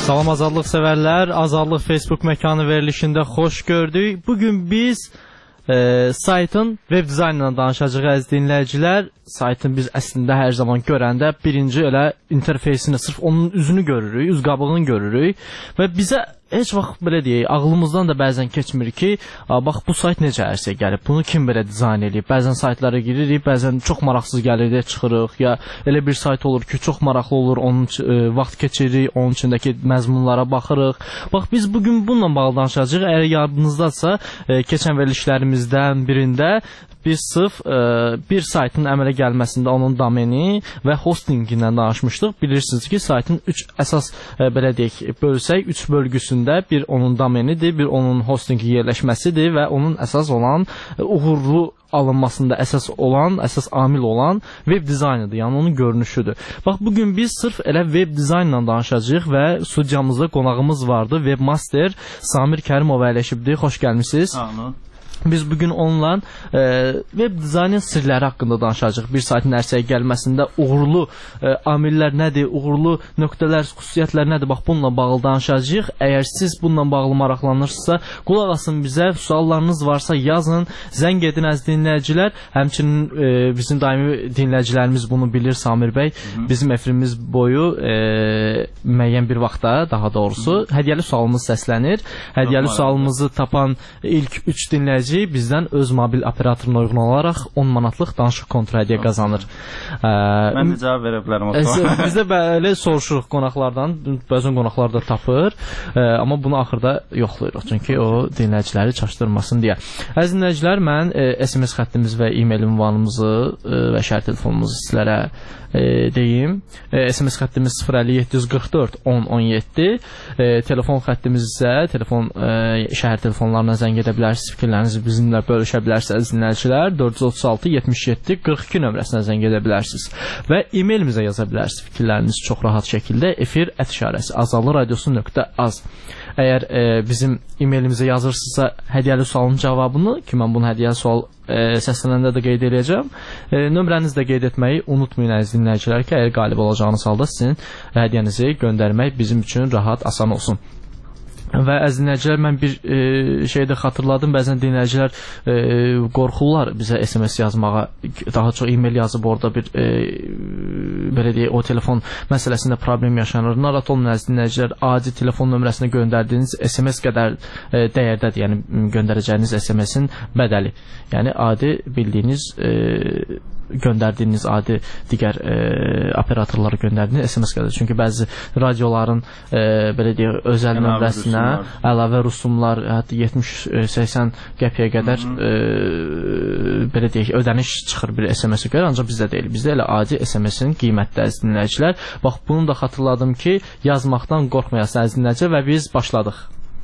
Salam azadlıq sevərlər, Azadlıq Facebook məkanı verilişində xoş gördük. Bugün biz saytın web dizaynından danışacağıq əziz dinləyicilər. Saytın biz əslində hər zaman görəndə birinci elə interfeysini, sırf onun üzünü görürük, üz qabığını görürük və bizə heç vaxt belə deyək, ağlımızdan da bəzən keçmir ki, bax bu sayt necə ərsə gəlib, bunu kim belə dizayn edib. Bəzən saytlara giririk, bəzən çox maraqsız gəlir deyə çıxırıq, ya elə bir sayt olur ki, çox maraqlı olur, onun vaxt keçiririk, onun içindəki məzmunlara baxırıq. Bax biz bugün bununla bağlı danışacağıq. Əgər yadınızdadsa, keçən verilişlərimizdən birində biz sırf bir saytın əmələ gəlməsində onun domeni və hostingindən danışmışdıq. Bilirsiniz ki, saytın 3 əsas belə deyək, bölsək, 3 bölgüsündə bir onun domenidir, bir onun hostingi yerləşməsidir və onun əsas olan uğurlu alınmasında əsas amil olan web dizaynıdır, yəni onun görünüşüdür. Bax, bugün biz sırf elə web dizaynla danışacağıq və studiyamızda qonağımız vardı, webmaster Samir Kərimov əyləşibdir. Xoş gəlmişsiniz. Sağ Biz bugün onunla web dizaynın sirləri haqqında danışacağıq. Bir saytın ərsəyə gəlməsində uğurlu amillər nədir, uğurlu nöqtələr, xüsusiyyətlər nədir? Bax, bununla bağlı danışacağıq. Əgər siz bununla bağlı maraqlanırsınızsa, qulaq asın bizə, suallarınız varsa yazın, zəng edin əziz dinləyicilər. Həmçinin bizim daimi dinləyicilərimiz bunu bilir, Samir bəy. Bizim efirimiz boyu müəyyən bir vaxtda, daha doğrusu, hədiyyəli sualımız səslənir. Hədiyyəli sualımızı tapan ilk 3 dinləyici bizdən öz mobil operatoruna uyğun olaraq 10 manatlıq danışıq kontra hədiyyə qazanır. Mən də cavab verə bilərəm. Biz də belə soruşuruq qonaqlardan, bəzən qonaqlar da tapır, amma bunu axırda yoxlayırıq, çünki o dinləyiciləri çaşdırmasın deyə. Əziz dinləyicilər, mən SMS xəttimiz və e-mail ünvanımızı və şəhər telefonumuzu sizlərə deyim. SMS xəttimiz 05744 1017, telefon xəttimiz isə şəhər telefonlarına zəng edə bilərsiniz, fikirlərinizi bizimlə bölüşə bilərsiniz dinləyicilər. 436 77 42 nömrəsinə zəng edə bilərsiniz və e-mailimizə yaza bilərsiniz fikirlərinizi çox rahat şəkildə efir@azadlıqradiosu.az. Əgər bizim e-mailimizə yazırsınızsa hədiyyəli sualın cavabını, ki mən bunu hədiyyəli sual səslənəndə də qeyd edəcəm. Nömrənizi də qeyd etməyi unutmayın əziz dinləyicilər ki, əgər qalib olacağınız halda sizin hədiyyənizi göndərmək bizim üçün rahat, asan olsun. Və əziz dinləyicilər, mən bir şey də xatırladım, bəzən dinləyicilər qorxurlar bizə SMS yazmağa, daha çox e-mail yazıb orada bir belə deyək, o telefon məsələsində problem yaşanır. Narahat olun əziz dinləyicilər, adi telefon nömrəsinə göndərdiyiniz SMS qədər dəyərdədir, yəni göndərəcəyiniz SMS-in bədəli. Yəni adi bildiyiniz göndərdiyiniz adi digər operatorlara göndərdiyiniz SMS qədər. Çünki bəzi radioların belə deyək, özəl nömrəsinə əlavə rüsumlar, hətta 70-80 qəpiyə qədər belə deyək, ödəniş çıxır bir SMS-ə görə, ancaq bizdə deyil. Bizdə elə adi SMS-in qiymətli əziz dinləyicilər. Bax, bunu da xatırladım ki, yazmaqdan qorxmayasın əziz dinləyicilər və biz başladıq.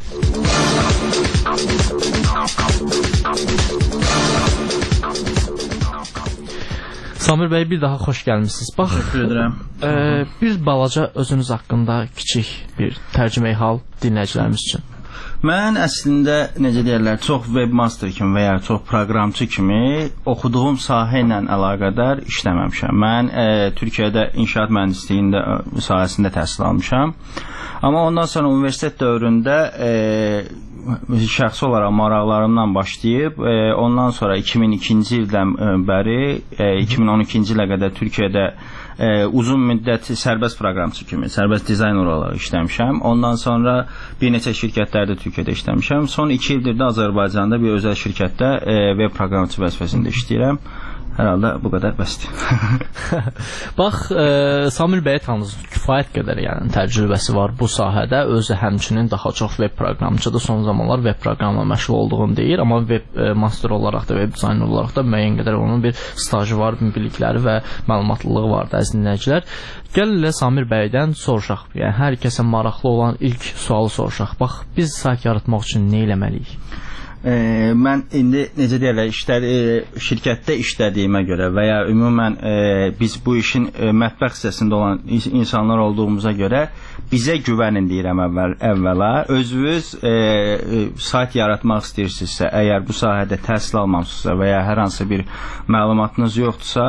Samir bəy, bir daha xoş gəlmişsiniz. Bax, bir balaca özünüz haqqında kiçik bir tərcüməyi hal dinləyicilərimiz üçün. Mən əslində, necə deyərlər, çox webmaster kimi və ya çox proqramçı kimi oxuduğum sahə ilə əlaqədar işləməmişəm. Mən Türkiyədə inşaat mühəndisliyi sahəsində təhsil almışam. Amma ondan sonra universitet dövründə şəxsi olaraq maraqlarımdan başlayıb, ondan sonra 2002-ci ildən bəri 2012-ci ilə qədər Türkiyədə uzun müddət sərbəst proqramçı kimi, sərbəst dizayner olaraq işləmişəm. Ondan sonra bir neçə şirkətlərdə Türkiyədə işləmişəm. Son 2 ildir də Azərbaycanda bir özəl şirkətdə web proqramçı vəzifəsində işləyirəm. Hər halda bu qədər bəsdir. Bax, Samir bəyə tanısınız, kifayət qədər yəni təcrübəsi var bu sahədə. Özü həmçinin daha çox web proqramçıdır. Son zamanlar web proqramla məşğul olduğunu deyir, amma web master olaraq da, web dizayner olaraq da müəyyən qədər onun bir stajı var, bilikləri və məlumatlılığı var da əziz dinləyicilər. Gəl elə Samir bəydən soruşaq. Yəni hər kəsə maraqlı olan ilk sualı soruşaq. Bax, biz sayt yaratmaq üçün nə eləməliyik? Mən indi necə deyirlər, şirkətdə işlədiyimə görə və ya ümumən biz bu işin mətbəx hissəsində olan insanlar olduğumuza görə bizə güvənin deyirəm əvvəla. Özünüz sayt yaratmaq istəyirsinizsə, əgər bu sahədə təhsil almamısınızsa və ya hər hansı bir məlumatınız yoxdursa,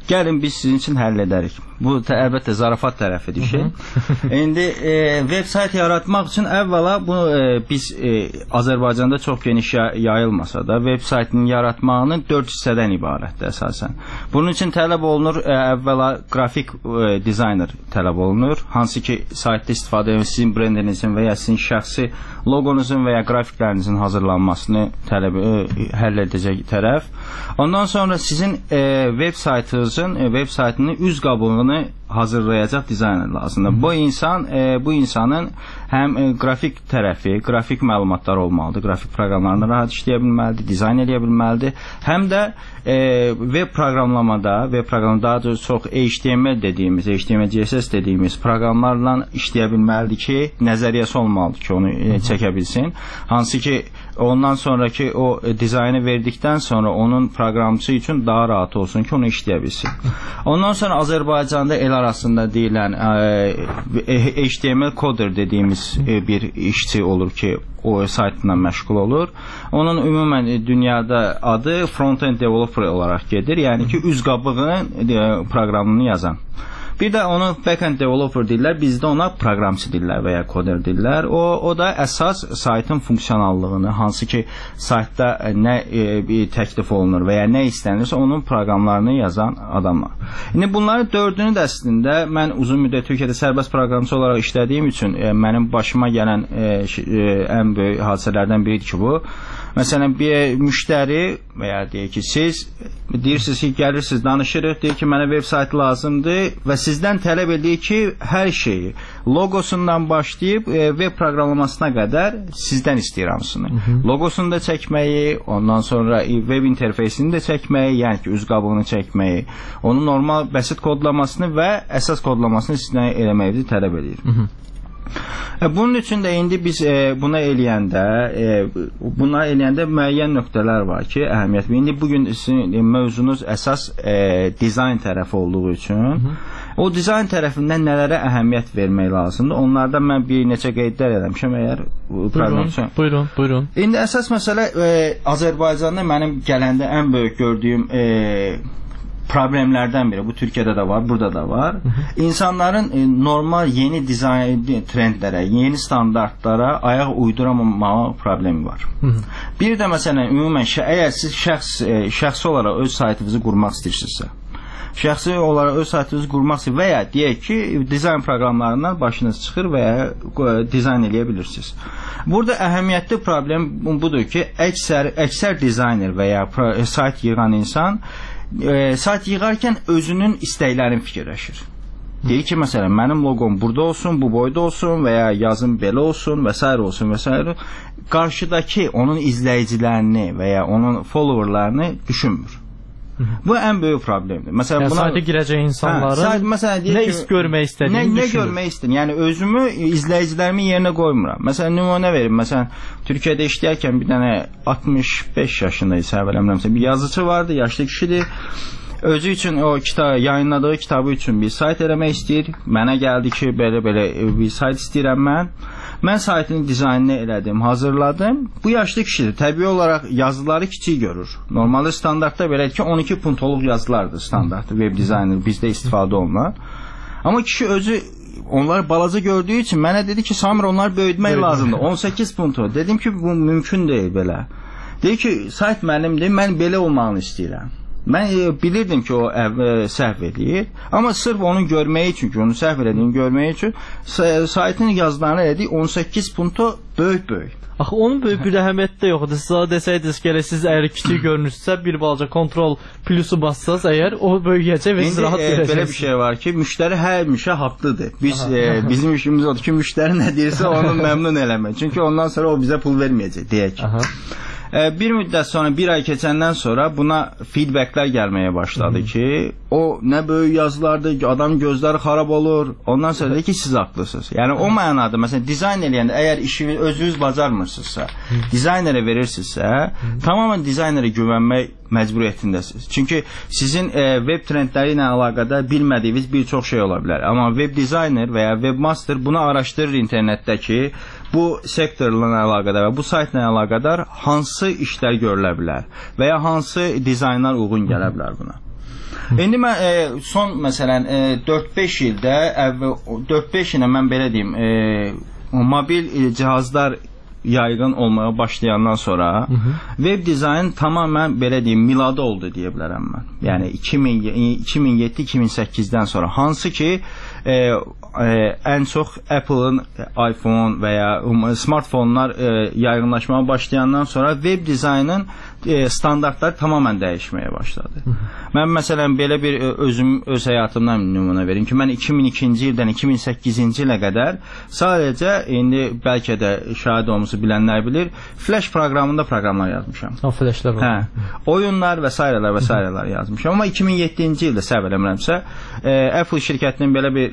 gəlin biz sizin üçün həll edərik. Bu əlbəttə zarafat tərəfidir şey. İndi veb sayt yaratmaq üçün əvvəla bunu biz Azərbaycanda çox geniş yayılmasa da veb saytının yaratmağının 4 hissədən ibarətdir əsasən. Bunun üçün tələb olunur əvvəla qrafik dizayner tələb olunur. Hansı ki saytda istifadə edən sizin brendinizin və ya sizin şəxsi loqonuzun və ya qrafiklərinizin hazırlanmasını həll edəcək tərəf. Ondan sonra sizin veb saytının üz qabığını hazırlayacaq dizayner lazımdır. Bu insanın həm qrafik tərəfi, qrafik məlumatlar olmalıdır, qrafik proqramlarını rahat işləyə bilməlidir, dizayn edə bilməlidir. Həm də veb proqramlamada daha çox HTML dediğimiz, HTML, CSS dediğimiz proqramlarla işləyə bilməlidir ki, nəzəriyyəsi olmalıdır ki, onu çəkə bilsin. Hansı ki, ondan sonraki o dizaynı verdikdən sonra onun proqramçısı üçün daha rahat olsun ki, onu işləyə bilsin. Ondan sonra Azərbaycanda el arasında deyilən HTML coder dediğimiz bir işçi olur ki, o saytla məşğul olur. Onun ümumən dünyada adı front-end developer olaraq gedir. Yəni ki, üz qabığının proqramını yazan. Bir də onu backend developer deyirlər, bizdə ona proqramçı deyirlər və ya koder deyirlər. O da əsas saytın funksionallığını, hansı ki saytda nə təklif olunur və ya nə istənirsə onun proqramlarını yazan adamlar. İndi bunların dördünü də əslində mən uzun müddət Türkiyədə sərbəst proqramçı olaraq işlədiyim üçün mənim başıma gələn ən böyük hadisələrdən biridir ki bu. Məsələn, bir müştəri və ya deyək ki, siz deyirsiniz ki, gəlirsiniz, danışırıq, deyir ki, mənə web sayt lazımdır və sizdən tələb edir ki, hər şeyi, logosundan başlayıb web proqramlamasına qədər sizdən istəyir hamısını. Logosunu da çəkməyi, ondan sonra web interfeysini də çəkməyi, yəni ki, üz qabığını çəkməyi, onun normal bəsit kodlamasını və əsas kodlamasını sizdən eləməyi tələb edir. Bunun üçün də indi biz buna eləyəndə müəyyən nöqtələr var ki, əhəmiyyətli. İndi bugün sizin mövzunuz əsas dizayn tərəfi olduğu üçün o dizayn tərəfindən nələrə əhəmiyyət vermək lazımdır? Onlardan mən bir neçə qeydlər eləmişəm əgər problem üçün. Buyurun. İndi əsas məsələ Azərbaycanda mənim gələndə ən böyük gördüyüm problemlərdən biri, bu Türkiyədə də var, burada da var. İnsanların normal yeni dizayn trendlərə, yeni standartlara ayaq uyduramamağı problemi var. Bir də məsələn, ümumən əgər siz şəxsi olaraq öz saytınızı qurmaq istəyirsinizsə, şəxsi olaraq öz saytınızı qurmaq istəyir və ya deyək ki, dizayn proqramlarından başınız çıxır və ya dizayn eləyə bilirsiniz. Burada əhəmiyyətli problem budur ki, əksər dizayner və ya sayt yığan insan sayt yığarkən özünün istəklərini fikirləşir. Deyir ki, məsələn, mənim loqom burada olsun, bu boyda olsun və ya yazım belə olsun və s. olsun və s. Qarşıdakı onun izləyicilərini və ya onun followerlarını düşünmür. Bu ən böyük problemdir. Məsələn, sayta girəcək insanların nə iş görmək istədiyini düşünür. Nə görmək istəyir? Yəni özümü, izləyicilərimin yerinə qoymuram. Məsələn, nümunə verim. Məsələn, Türkiyədə işləyərkən bir dənə 65 yaşında isə əvvələmləmsə bir yazıcı vardı, yaşlı kişidir. Özü üçün o yayınladığı kitabı üçün bir sayt eləmək istəyir. Mənə gəldi ki, belə bir sayt istəyirəm mən. Mən saytın dizaynını elədim, hazırladım. Bu yaşlı kişidir. Təbii olaraq yazıları kiçik görür. Normalde standartda belədir ki, 12 puntoluq yazılardır standart web dizayner bizdə istifadə olunan. Amma kişi özü onları balaca gördüyü için mənə dedi ki, Samir onlar böyütmək lazımdır. 18 puntu. Dedim ki, bu mümkün deyil belə. Dedi ki, sayt mənimdir, mən belə olmağını istəyirəm. Mən bilirdim ki, o səhv edir. Amma sırf onu görməyi üçün, onu səhv edildiyini görməyi üçün saytın yazılarını elədik 18 punto böyük. Axı onun böyük bir əhəmiyyəti də yoxdur. Siz desəydiniz ki, siz əgər kiçik görünürsə, bir balaca kontrol plusu bassaz, əgər o böyüyəcək və siz rahat görəcəksiniz. Belə bir şey var ki, müştəri həmişə haqlıdır. Bizim işimiz odur ki, müştəri nə deyirsə onu məmnun eləmək. Çünki ondan sonra o bizə pul verməyəcək, deyək. Bir müddət sonra, bir ay keçəndən sonra buna feedbacklər gəlməyə başladı ki, o nə böyük yazılardır, adam gözləri xarab olur. Ondan sonra dedi ki, siz haqlısınız. Yəni o mənada, məsələn, dizayn eləyəndə, əgər işini özünüz bacarmırsınızsa, dizaynerə verirsinizsə, tamamen dizaynerə güvənmək məcburiyyətindəsiniz. Çünki sizin web trendləri ilə əlaqədar bilmədiyiniz bir çox şey ola bilər. Amma web dizayner və ya webmaster bunu araşdırır internetdəki bu sektorla əlaqədar və bu saytla əlaqədar hansı işlər görülə bilər və ya hansı dizaynlar uyğun gələ bilər buna. İndi mən son məsələn 4-5 ildə 4-5 ilə mən belə deyim, mobil cihazlar yaygın olmaya başlayandan sonra web dizayn tamamen belə deyim milada oldu deyə bilərəm mən. Yəni 2007-2008-dən sonra hansı ki ən çox Apple'ın iPhone və ya smartfonlar yaygınlaşmaya başlayandan sonra web dizaynın standartları tamamen dəyişməyə başladı. Mən məsələn belə bir öz həyatımdan nümunə verim ki, mən 2002-ci ildən 2008-ci ilə qədər sadəcə indi bəlkə də şahid olmusu bilənlər bilir, Flash proqramında proqramlar yazmışam. O Flashlər var. Oyunlar və s. yazmışam. Amma 2007-ci ildə səhv eləmirəmsə, Apple şirkətinin belə bir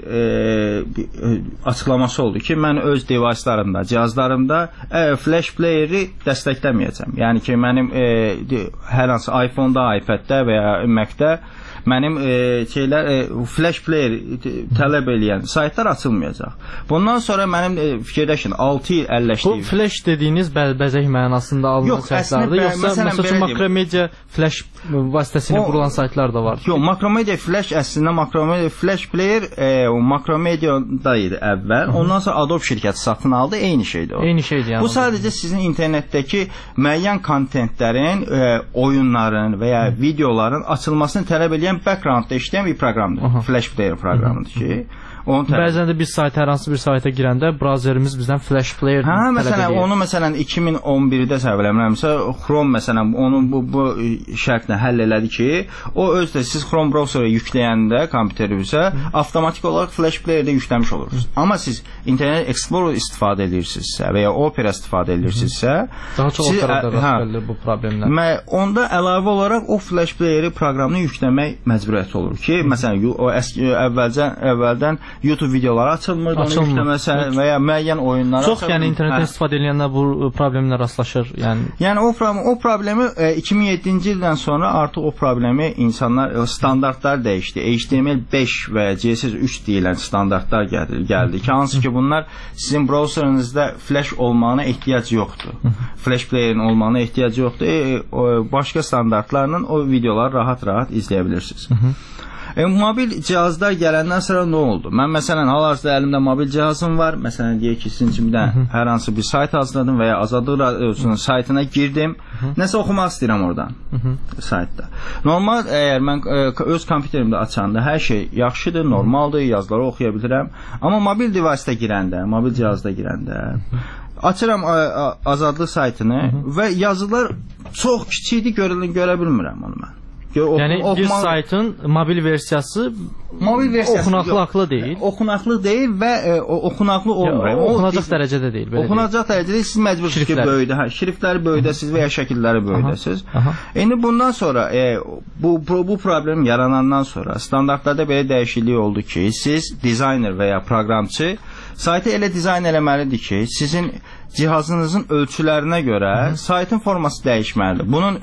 açıqlaması oldu ki, mən öz device'larımda, cihazlarımda Flash player'i dəstəkləməyəcəm. Yəni ki, mənim hər hansı iPhone-da, iPad-də və ya Mac-də mənim Flash player tələb eləyən saytlar açılmayacaq. Bundan sonra mənim fikirləşin 6 il əlləşdiyim. Bu Flash dediyiniz bəzək mənasında alınan saytlardır, yoxsa məsələn Makromedia Flash vasitəsilə qurulan saytlar da var? Yox, Makromedia Flash əslində Makromedia Flash player Makromedia'da idi əvvəl. Ondan sonra Adobe şirkəti satın aldı, eyni şeydir o. Eyni şeydir yəni. Bu sadəcə sizin internetdəki müəyyən kontentlərin, oyunların və ya videoların açılmasını tələb edən backgroundda işləyən bir proqramdır. Flash player proqramıdır ki, bəzən də biz sayta, hər hansı bir sayta girəndə browserimiz bizdən Flash player tələb edir. Onu məsələn 2011-də səhv eləmirəmsə, Chrome məsələn onu bu şərtlə həll elədi ki, o özdə siz Chrome browserə yükləyəndə kompüterinizə avtomatik olaraq Flash playerdə yükləmiş olursunuz. Amma siz Internet Explorer istifadə edirsinizsə və ya Opera istifadə edirsinizsə, daha çox Opera'da rast gəlir bu problemlər. Onda əlavə olaraq o Flash playeri proqramını yükləmək məcburiyyəti olur ki, məsələn o əvvəldən YouTube videoları açılmır, onu yükləməsə və ya müəyyən oyunlar çox, yəni internetdən istifadə edənlər bu problemlə rastlaşır. Yəni o problemi 2007-ci ildən sonra artıq o problemi insanlar standartlar dəyişdi. HTML5 və CSS3 deyilən standartlar gəldi ki, hansı ki bunlar sizin browserinizdə Flash olmağına ehtiyac yoxdur. Flash playerin olmağına ehtiyac yoxdur. Başqa standartlarla o videoları rahat-rahat izləyə bilirsiniz. Mobil cihazlar gələndən sonra nə oldu? Mən məsələn hal-hazırda əlimdə mobil cihazım var. Məsələn deyək ki, sizin üçün hər hansı bir sayt hazırladım və ya Azadlıq Radiosunun saytına girdim. Nəsə oxumaq istəyirəm oradan saytda. Normal əgər mən öz kompüterimdə açanda hər şey yaxşıdır, normaldır, yazıları oxuya bilirəm. Amma mobil device-da girəndə, mobil cihazda girəndə açıram Azadlıq saytını və yazılar çox kiçikdir, görə bilmirəm onu mən. Yəni bir saytın mobil versiyası oxunaqlı deyil. Oxunaqlı deyil və oxunaqlı olmur. Oxunacaq dərəcədə deyil. Oxunacaq dərəcədə siz məcbursunuz ki, böyüdə, şriftləri böyüdəsiniz və ya şəkilləri böyüdəsiz. İndi bundan sonra bu problem yaranandan sonra standartlarda belə dəyişiklik oldu ki, siz dizayner və ya proqramçı saytı elə dizayn eləməlidir ki, sizin cihazınızın ölçülərinə görə saytın forması dəyişməlidir. Bunun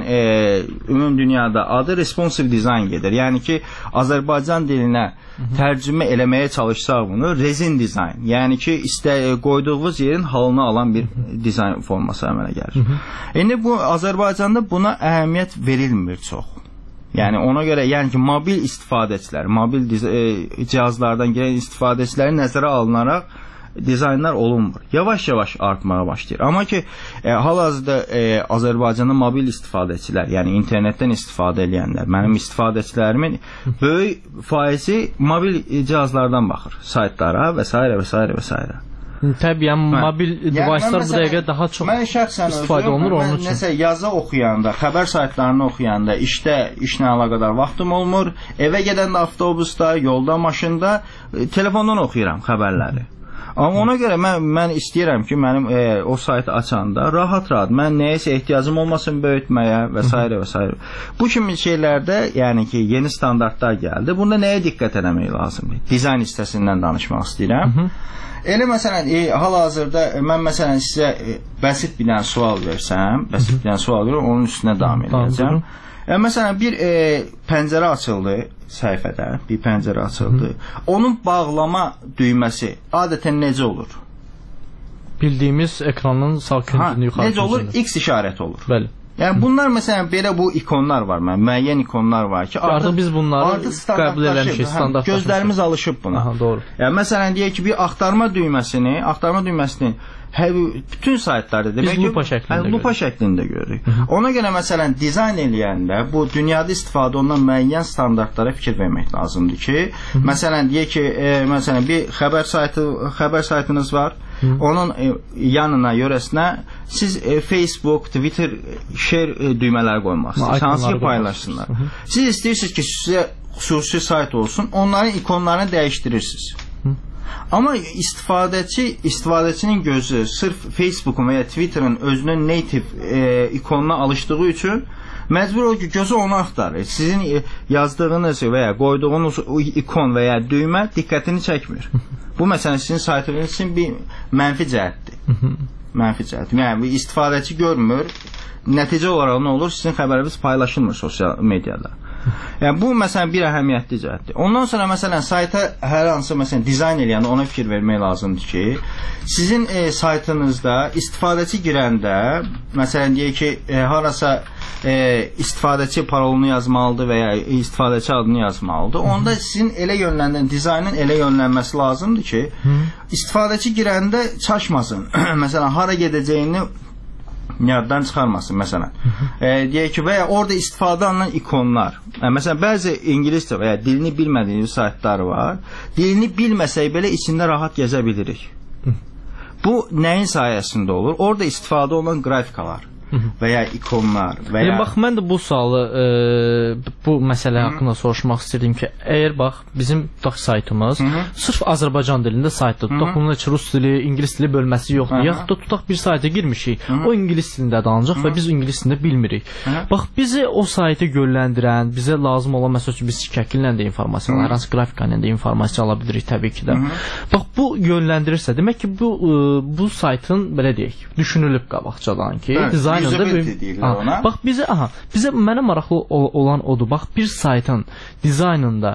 ümum dünyada adı responsive design gedir. Yəni ki, Azərbaycan dilinə tərcümə eləməyə çalışsaq bunu resin dizayn. Yəni ki, qoyduğunuz yerin halını alan bir dizayn forması əmələ gəlir. İndi bu Azərbaycanda buna əhəmiyyət verilmir çox. Yəni ona görə, yəni ki, mobil istifadəçilər, mobil cihazlardan gələn istifadəçiləri nəzərə alınaraq dizaynlar olunmur. Yavaş-yavaş artmağa başlayır. Amma ki, hal-hazırda Azərbaycanda mobil istifadəçilər, yəni internetdən istifadə edənlər, mənim istifadəçilərimin böyük faizi mobil cihazlardan baxır, saytlara və s. və s. və s. Təbii, mobil device'lar bu dəqiqə daha çox istifadə olunur onun üçün. Mən nəsə yazı oxuyanda, xəbər saytlarını oxuyanda, işlə əlaqədar vaxtım olmur, evə gedəndə avtobusda, yolda, maşında, telefondan oxuyuram xəbərləri. Amma ona görə mən istəyirəm ki, mənim o saytı açanda rahat-rahat, mən nəyəsə ehtiyacım olmasın böyütməyə və s. və s. Bu kimi şeylərdə, yəni ki, yeni standartlar gəldi. Bunda nəyə diqqət eləmək lazımdır? Dizayn hissəsindən danışmaq istəyirəm. Elə məsələn, hal-hazırda mən məsələn sizə bəsit bir dənə sual versəm, onun üstünə davam edəcəm. Məsələn, bir pəncərə açıldı səhifədə, bir pəncərə açıldı. Onun bağlama düyməsi adətən necə olur? Bildiyimiz ekranın sağ küncünü yuxarı necə olur? X işarəti olur. Bəli. Yəni bunlar məsələn belə bu ikonlar var, müəyyən ikonlar var ki, artıq biz bunları qəbul eləmişik, standartlaşmışıq. Gözlərimiz alışıb buna. Aha, doğru. Yəni məsələn deyək ki, bir axtarma düyməsini bütün saytlarda demək ki, lupa şəklində görürük. Ona görə məsələn dizayn eləyəndə bu dünyada istifadə olunan müəyyən standartlara fikir vermək lazımdır ki, məsələn deyək ki, məsələn bir xəbər saytınız var. Onun yanına, yörəsinə siz Facebook, Twitter, share düymələri qoymaq istəyirsiniz. Hansı ki paylaşsınlar. Siz istəyirsiniz ki, sizə xüsusi sayt olsun, onların ikonlarını dəyişdirirsiniz. Amma istifadəçinin gözü sırf Facebook'un və ya Twitter'ın özünün native ikonuna alışdığı üçün məcbur olur ki, gözü onu axtarır. Sizin yazdığınız və ya qoyduğunuz ikon və ya düymə diqqətini çəkmir. Bu məsələn sizin saytınız üçün bir mənfi cəhətdir. Mənfi cəhət. Yəni istifadəçi görmür. Nəticə olaraq nə olur? Sizin xəbəriniz paylaşılmır sosial mediada. Yəni bu məsələn bir əhəmiyyətli cəhətdir. Ondan sonra məsələn sayta hər hansı məsələn dizayn eləyəndə ona fikir vermək lazımdır ki, sizin saytınızda istifadəçi girəndə məsələn deyək ki, harasa istifadəçi parolunu yazmalıdır və ya istifadəçi adını yazmalıdır. Onda sizin elə yönləndirən dizaynın elə yönlənməsi lazımdır ki, istifadəçi girəndə çaşmasın. Məsələn hara gedəcəyini yaddan çıxarmasın məsələn. Deyək ki, və ya orada istifadə olunan ikonlar. Məsələn, bəzi ingiliscə və ya dilini bilmədiyiniz saytlar var. Dilini bilməsək belə içində rahat gəzə bilirik. Bu nəyin sayəsində olur? Orada istifadə olunan qrafikalar və ya ikonlar və ya... Bax, mən də bu sualı, bu məsələ haqqında soruşmaq istəyirdim ki, əgər bax, bizim saytımız sırf Azərbaycan dilində saytdır. Tutaq, bunun heç rus dili, ingilis dili bölməsi yoxdur. Yaxud da tutaq bir sayta girmişik, o ingilis dilində danacaq və biz ingilis dilində bilmirik. Bax, bizi o saytı yönləndirən, bizə lazım olan, məsəl üçün, biz şəkillə də informasiya, hər hansı qrafikayla da informasiya ala bilirik təbii ki də. Bax, bu yönləndirirsə, demək ki, bu saytın, belə deyək, düşünülüb qabaqcadan ki, dizayn bax bizə mənə maraqlı olan odur. Bax bir saytın dizaynında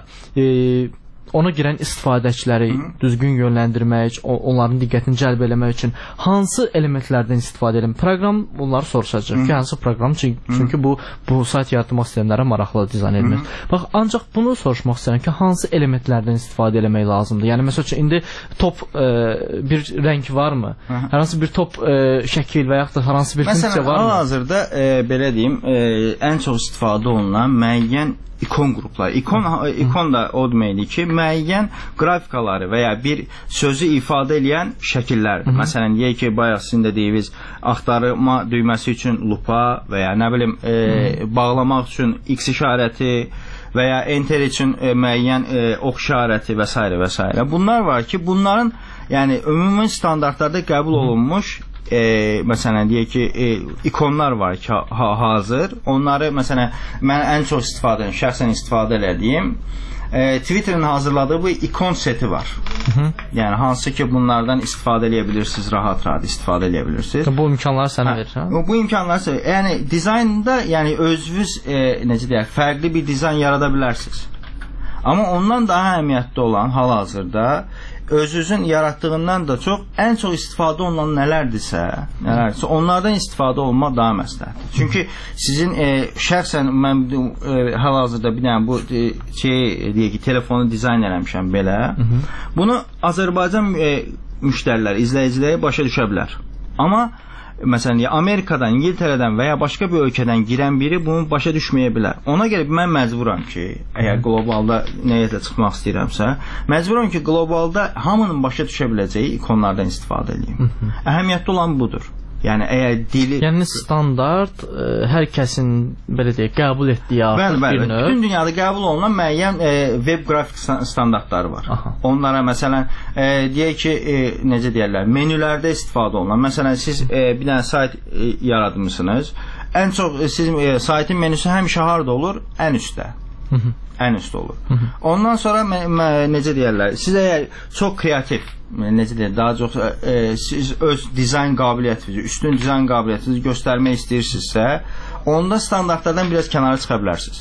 ona girən istifadəçiləri düzgün yönləndirmək, onların diqqətini cəlb eləmək üçün hansı elementlərdən istifadə eləmək? Proqram bunları soruşacaq ki, hansı proqram? Çünki bu sayt yaratmaq istəyənlərə maraqlı dizayn edilir. Bax, ancaq bunu soruşmaq istəyirəm ki, hansı elementlərdən istifadə eləmək lazımdır? Yəni, məsəl üçün, indi top bir rəng varmı? Hər hansı bir top şəkil və yaxud da hər hansı bir funksiya varmı? Məsələn, hal-hazırda, belə deyim, ən çox istifadə olunan müəyyən ikon qrupları. İkon da o deməkdir ki, müəyyən qrafikaları və ya bir sözü ifadə edən şəkillərdir. Məsələn, deyək ki, bayaq sizin də deyiniz, axtarma düyməsi üçün lupa və ya nə bilim, bağlamaq üçün X işarəti və ya enter üçün müəyyən ox işarəti və s. və s. Bunlar var ki, bunların yəni ümumi standartlarda qəbul olunmuş məsələn deyək ki, ikonlar var ki, hazır. Onları məsələn mən ən çox şəxsən istifadə elədiyim Twitter'ın hazırladığı bu ikon seti var. Yəni hansı ki bunlardan istifadə edə bilirsiniz, rahat istifadə edə bilirsiniz. Bu imkanları sənə verir, hə? Bu imkanları yəni dizaynda yəni özünüz necə deyək, fərqli bir dizayn yarada bilərsiniz. Amma ondan daha əhəmiyyətli olan hal-hazırda özünüzün yaratdığından da çox, ən çox istifadə olunan nələrdirsə, onlardan istifadə olmaq daha məsləhətdir. Çünki sizin şəxsən mən hal-hazırda bir dənə bu deyək ki, telefonu dizayn eləmişəm belə. Bunu Azərbaycan müştərilər, izləyiciləri başa düşə bilər. Amma məsələn, Amerikadan, İngiltərədən və ya başqa bir ölkədən girən biri bunu başa düşməyə bilər. Ona görə mən məcburam ki, əgər qlobalda nəyiyyətlə çıxmaq istəyirəmsə, məcburam ki, qlobalda hamının başa düşə biləcəyi ikonlardan istifadə edeyim. Əhəmiyyətli olan budur. Yəni, əgər dili... Yəni, standart hər kəsin, belə deyək, qəbul etdiyi artıq bir növ. Bütün dünyada qəbul olunan müəyyən web qrafik standartları var. Onlara, məsələn, deyək ki, necə deyərlər, menülərdə istifadə olunan. Məsələn, siz bir dənə sayt yaradmışsınız. Ən çox, sizin saytın menüsü həmişə harada olur? Ən üstdə. Ən üstdə olur. Ondan sonra, necə deyərlər, siz əgər çox kreativ, necə deyək, daha çox siz öz dizayn qabiliyyətinizi, üstün dizayn qabiliyyətinizi göstərmək istəyirsinizsə, onda standartlardan biraz kənara çıxa bilərsiniz.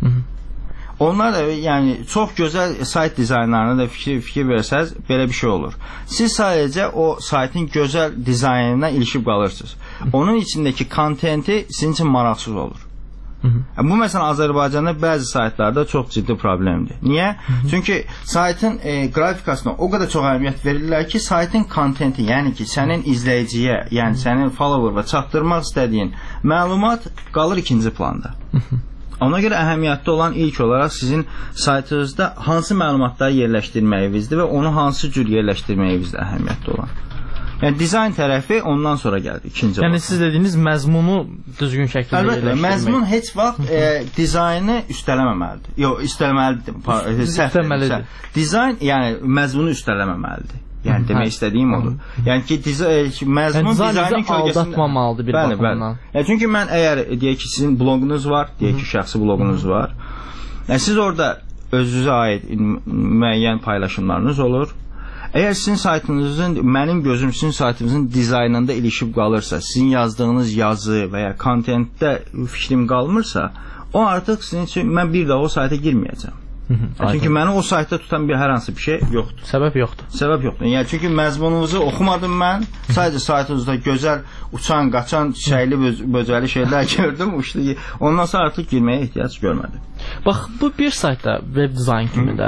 Onlar da yəni çox gözəl sayt dizaynlarına da fikir versəz belə bir şey olur. Siz sadəcə o saytın gözəl dizaynına ilişib qalırsınız. onun içindəki kontenti sizin üçün maraqsız olur. Bu məsələn Azərbaycanda bəzi saytlarda çox ciddi problemdir. Niyə? Çünki saytın qrafikasına o qədər çox əhəmiyyət verirlər ki, saytın kontenti, yəni ki, sənin izləyiciyə, yəni sənin follower'a çatdırmaq istədiyin məlumat qalır ikinci planda. Ona görə əhəmiyyətli olan ilk olaraq sizin saytınızda hansı məlumatları yerləşdirməyinizdir və onu hansı cür yerləşdirməyinizdir əhəmiyyətli olan. Yəni dizayn tərəfi ondan sonra gəldi, ikinci olaraq. Yəni siz dediyiniz məzmunu düzgün şəkildə yerləşdirmək. Məzmun heç vaxt dizaynı üstələməməlidir. Yox, üstələməlidir. Dizayn, yəni məzmunu üstələməməlidir. Yəni demək istədiyim odur. Yəni ki, məzmun dizaynın kölgəsində aldatmamalıdır bir baxımdan. Çünki mən əgər deyək ki, sizin bloqunuz var, deyək ki, şəxsi bloqunuz var. Siz orada özünüzə aid müəyyən paylaşımlarınız olur. Əgər sizin saytınızın, mənim gözüm sizin saytınızın dizaynında ilişib qalırsa, sizin yazdığınız yazı və ya kontentdə fikrim qalmırsa, o artıq sizin üçün mən bir daha o sayta girməyəcəm. Çünki məni o saytda tutan hər hansı bir şey yoxdur. Səbəb yoxdur. Səbəb yoxdur. Yəni çünki məzmununuzu oxumadım mən. Sadəcə saytınızda gözəl uçan, qaçan, çiçəkli, böcəli şeylər gördüm. Ondan sonra artıq girməyə ehtiyac görmədim. Bax, bu bir saytda web dizayn kimi də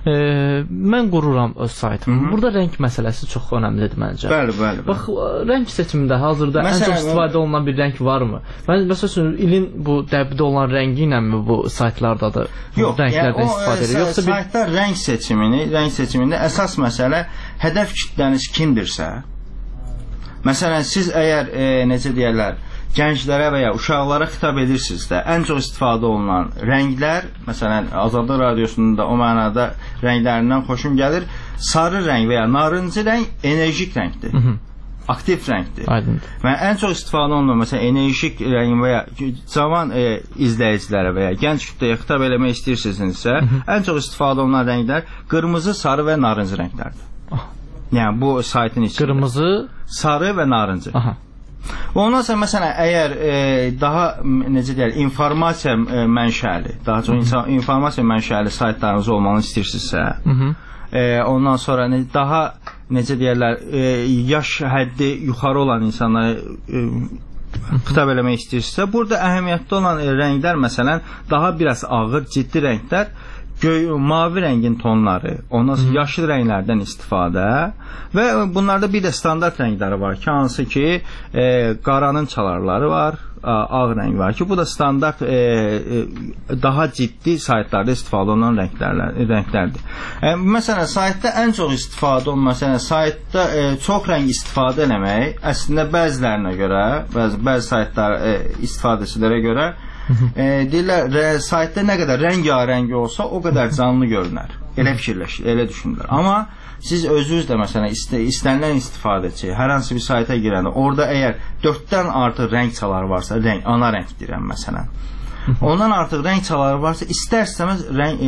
mən qururam öz saytımı. Burada rəng məsələsi çox önəmlidir məncə. Bəli. Bax, rəng seçimində hazırda ən çox istifadə olunan bir rəng varmı? Məsələn, ilin bu dəbdə olan rəngi ilənmi bu saytlardadır? Yox, yəni saytda rəng seçimində əsas məsələ hədəf kütləniz kimdirsə, məsələn, siz əgər, necə deyərlər, gənclərə və ya uşaqlara xitab edirsinizsə, ən çox istifadə olunan rənglər, məsələn, Azadlıq Radiosunda o mənada rənglərindən xoşum gəlir, sarı rəng və ya narıncı rəng enerjik rəngdir. Aktiv rəngdir. Aydındır. Və ən çox istifadə olunan, məsələn, enerjik rəng və ya cavan izləyicilərə və ya gənc kütləyə xitab eləmək istəyirsinizsə, ən çox istifadə olunan rənglər qırmızı, sarı və narıncı rənglərdir. Yəni, bu saytın içində. Qırmızı, sarı və narıncı. Və ondan sonra, məsələn, əgər daha, necə deyək, informasiya mənşəli, daha çox informasiya mənşəli saytlarınız olmanı istəyirsinizsə, ondan sonra daha, necə deyərlər, yaş həddi yuxarı olan insanlara xitab eləmək istəyirsə, burada əhəmiyyətli olan rənglər, məsələn, daha biraz ağır, ciddi rənglər, mavi rəngin tonları, ondan sonra yaşıl rənglərdən istifadə və bunlarda bir də standart rəngləri var ki, hansı ki, qaranın çalarları var, ağ rəng var ki, bu da standart daha ciddi saytlarda istifadə olunan rənglərdir. Məsələn, saytda ən çox istifadə olunan, məsələn, saytda çox rəng istifadə eləmək, əslində bəzilərinə görə, bəzi saytlar istifadəçilərə görə deyirlər, saytda nə qədər rəngarəng olsa, o qədər canlı görünər. Elə fikirləşir, elə düşünürlər. Amma siz özünüz də, məsələn, istənilən istifadəçi, hər hansı bir sayta girəndə, orada əgər 4-dən artıq rəng çaları varsa, ana rəng deyirəm, məsələn, ondan artıq rəng çaları varsa, istər-istəməz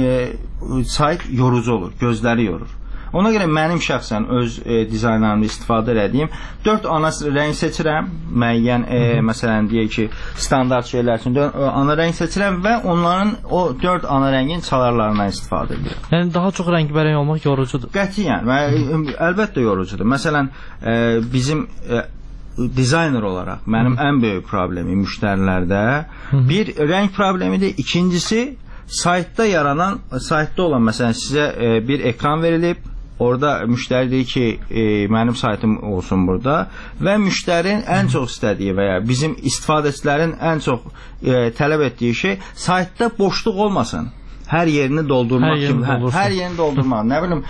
sayt yorucu olur, gözləri yorur. Ona görə mənim şəxsən öz dizaynlarımda istifadə edədiyim 4 ana rəng seçirəm, müəyyən, məsələn, deyək ki, standart şeylər üçün ana rəng seçirəm və onların o 4 ana rəngin çalarlarından istifadə edirəm. Yəni, daha çox rəngbərəng olmaq yorucudur. Qətiyyən, əlbəttə yorucudur. Məsələn, bizim dizayner olaraq mənim ən böyük problemi müştərilərdə bir rəng problemidir, ikincisi saytda olan, məsələn, sizə bir ekran verilib, orada müştəri deyir ki, mənim saytım olsun burada və müştərinin ən çox istədiyi və ya bizim istifadəçilərin ən çox tələb etdiyi şey saytda boşluq olmasın. Hər yerini doldurmaq kimi. Hər yerini doldurmaq. Nə bilim,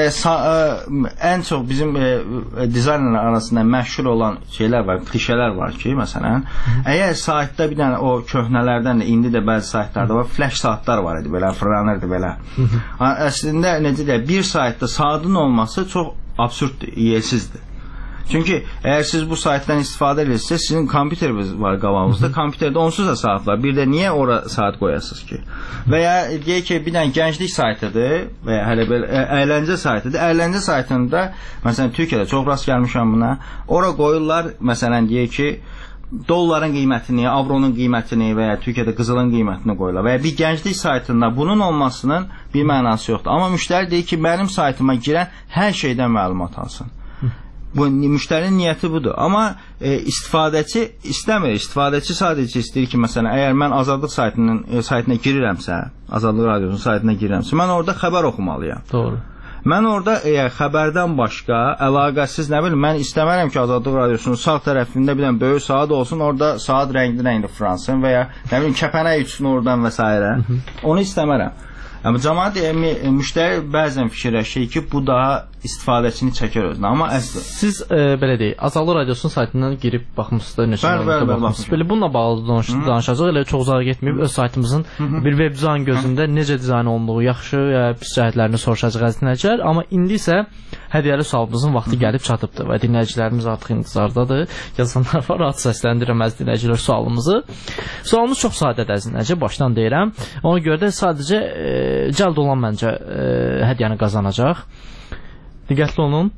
ən çox bizim dizaynerlər arasında məşhur olan şeylər var, klişələr var ki, məsələn, əgər saytda bir dənə o köhnələrdən də, indi də bəzi saytlarda var, flash saatlar var idi, belə, fırlanırdı, belə. Əslində, necə deyək, bir saytda saatın olması çox absurddur, yelsizdir. Çünki əgər siz bu saytdan istifadə edirsiniz, sizin kompüteriniz var qabağınızda, kompüterdə onsuz da saat var. Bir də niyə ora saat qoyasınız ki? Və ya deyək ki, bir dənə gənclik saytıdır və ya hələ belə əyləncə saytıdır. Əyləncə saytında, məsələn, Türkiyədə çox rast gəlmişəm buna, ora qoyurlar, məsələn, deyək ki, dolların qiymətini, avronun qiymətini və ya Türkiyədə qızılın qiymətini qoyurlar. Və ya bir gənclik saytında bunun olmasının bir mənası yoxdur. Amma müştəri deyir ki, mənim saytıma girən hər şeydən məlumat alsın. Bu müştərinin niyyəti budur. Amma istifadəçi istəmir. İstifadəçi sadəcə istəyir ki, məsələn, əgər mən Azadlıq saytına girirəmsə, Azadlıq Radiosunun saytına girirəmsə, mən orada xəbər oxumalıyam. Doğru. Mən orada xəbərdən başqa, əlaqəsiz nə bilim, mən istəmərəm ki, Azadlıq Radiosunun sağ tərəfində bir dənə böyük saat olsun, orada saat rəngli fransın və ya nə bilim kəpənək üçün oradan və s. Onu istəmərəm. Amma cəmaət müştəri bəzən fikirləşir ki, bu daha istifadəçini çəkər özünə. Amma əslində siz belə deyək, Azadlıq Radiosunun saytından girib baxmısınız, neçə baxmısınız. Belə bununla bağlı danışacağıq. Elə çox uzağa getməyib, öz saytımızın bir web dizayn gözündə necə dizayn olunduğu, yaxşı ya pis cəhətlərini soruşacağıq əziz dinləyicilər. Amma indi isə hədiyyəli sualımızın vaxtı gəlib çatıbdır və dinləyicilərimiz artıq intizardadır. Yazanlar var, rahat səsləndirirəm əziz dinləyicilər sualımızı. Sualımız çox sadədir əziz dinləyicilər, başdan deyirəm. Ona görə də sadəcə cəld olan məncə hədiyyəni qazanacaq. Diqqətli olun.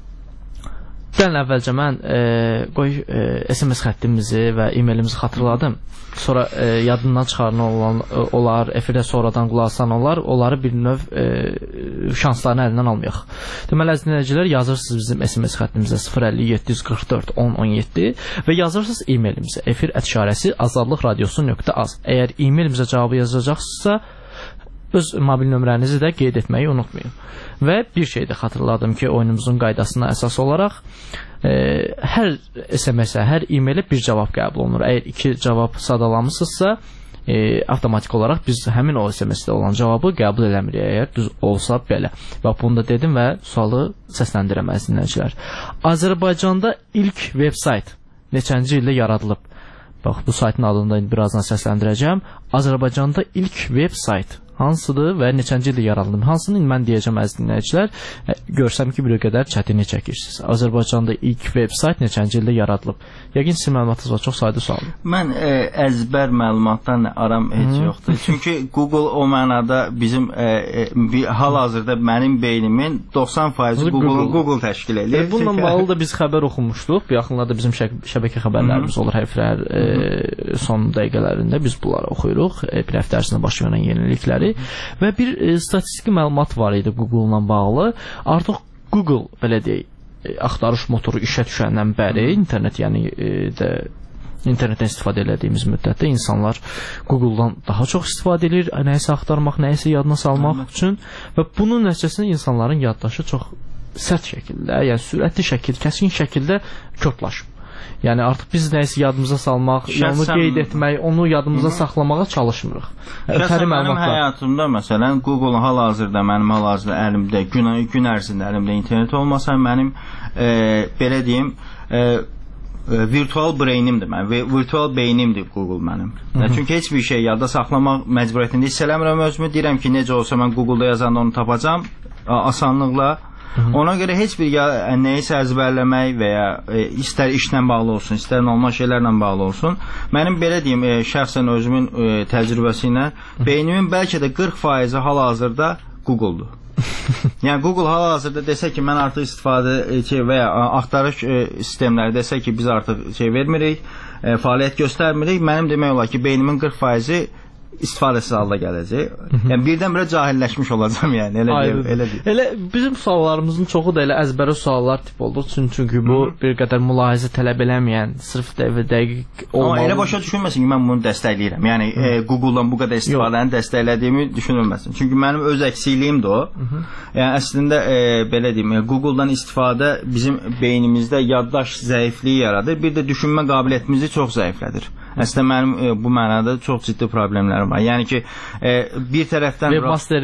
Gəlin əvvəlcə mən SMS xəttimizi və e-mailimizi xatırladım. Sonra yadından çıxaran olar, efirə sonradan qulaq asan olar, onları bir növ şanslarını əlindən almayaq. Deməli, əziz dinləyicilər, yazırsınız bizim SMS xəttimizə 050 744 1017 və yazırsınız e-mailimizə efir@azadlıqradiosu.az. Əgər e-mailimizə cavabı yazacaqsınızsa, öz mobil nömrənizi də qeyd etməyi unutmayın. Və bir şey də xatırladım ki, oyunumuzun qaydasına əsas olaraq hər SMS-ə, hər e-mailə bir cavab qəbul olunur. Əgər 2 cavab sadalamısınızsa, avtomatik olaraq biz həmin o SMS-də olan cavabı qəbul eləmirik, əgər düz olsa belə. Bax, bunu da dedim və sualı səsləndirəm əziz dinləyicilər. Azərbaycanda ilk veb-sayt neçənci ildə yaradılıb? Bax, bu saytın adını da birazdan səsləndirəcəm. Azərbaycanda ilk veb-sayt hansıdır və neçənci ildə yaradılıb? Hansını mən deyəcəm əziz dinləyicilər, görsəm ki, bir qədər çətinlik çəkirsiniz. Azərbaycanda ilk veb-sayt neçənci ildə yaradılıb? Yəqin sizin məlumatınız var, çox sadə sualdır. Mən əzbər məlumatlarla aram heç yoxdur. Çünki Google o mənada bizim hal-hazırda mənim beynimin 90% Google təşkil edir. Bununla bağlı da biz xəbər oxumuşduq. Bu yaxınlarda bizim şəbəkə xəbərlərimiz olur hər son dəqiqələrində biz bunları oxuyuruq. Bir həftə ərzində baş verən yenilikləri və bir statistiki məlumat var idi Google-la bağlı. Artıq Google, belə deyək, axtarış motoru işə düşəndən bəri internet, yəni internetdən istifadə etdiyimiz müddətdə insanlar Google-dan daha çox istifadə edir, nəyisə axtarmaq, nəyisə yadına salmaq üçün və bunun nəticəsində insanların yaddaşı çox sərt şəkildə, yəni sürətli şəkildə, kəskin şəkildə köklaşıb. Yəni artıq biz nəyisə yadımıza salmaq, onu qeyd etmək, onu yadımıza saxlamağa çalışmırıq. Mənim həyatımda məsələn Google hal-hazırda mənim hal-hazırda əlimdə gün ərzində əlimdə internet olmasa mənim belə deyim virtual brainimdir mənim, virtual beynimdir Google mənim. Çünki heç bir şey yadda saxlamaq məcburiyyətində hiss eləmirəm özümü. Deyirəm ki, necə olsa mən Google-da yazanda onu tapacam asanlıqla. Ona görə heç bir nəyisə əzbərləmək və ya istər işlə bağlı olsun, istər normal şeylərlə bağlı olsun, mənim belə deyim, şəxsən özümün təcrübəsi ilə beynimin bəlkə də 40% hal-hazırda Google-dur. Yəni Google hal-hazırda desə ki, mən artıq istifadə və ya axtarış sistemləri desə ki, biz artıq vermirik, fəaliyyət göstərmirik, mənim demək olar ki, beynimin 40%-i istifadəsiz halda gələcək. Yəni birdən-birə cahilləşmiş olacam, yəni elə deyil. Elə bizim suallarımızın çoxu da elə əzbərə suallar tip oldu. Çünki bu bir qədər mülahizə tələb eləməyən, sırf dəqiq olmalı. Amma elə başa düşülməsin ki, mən bunu dəstəkləyirəm. Yəni Google-dan bu qədər istifadəni dəstəklədiyimi düşünülməsin. Çünki mənim öz əksikliyimdir o. Yəni əslində belə deyim, Google-dan istifadə bizim beynimizdə yaddaş zəifliyi yaradır. Bir də düşünmə qabiliyyətimizi çox zəiflədir. Əslində mənim bu mənada çox ciddi problemlərim var. Yəni ki, bir tərəfdən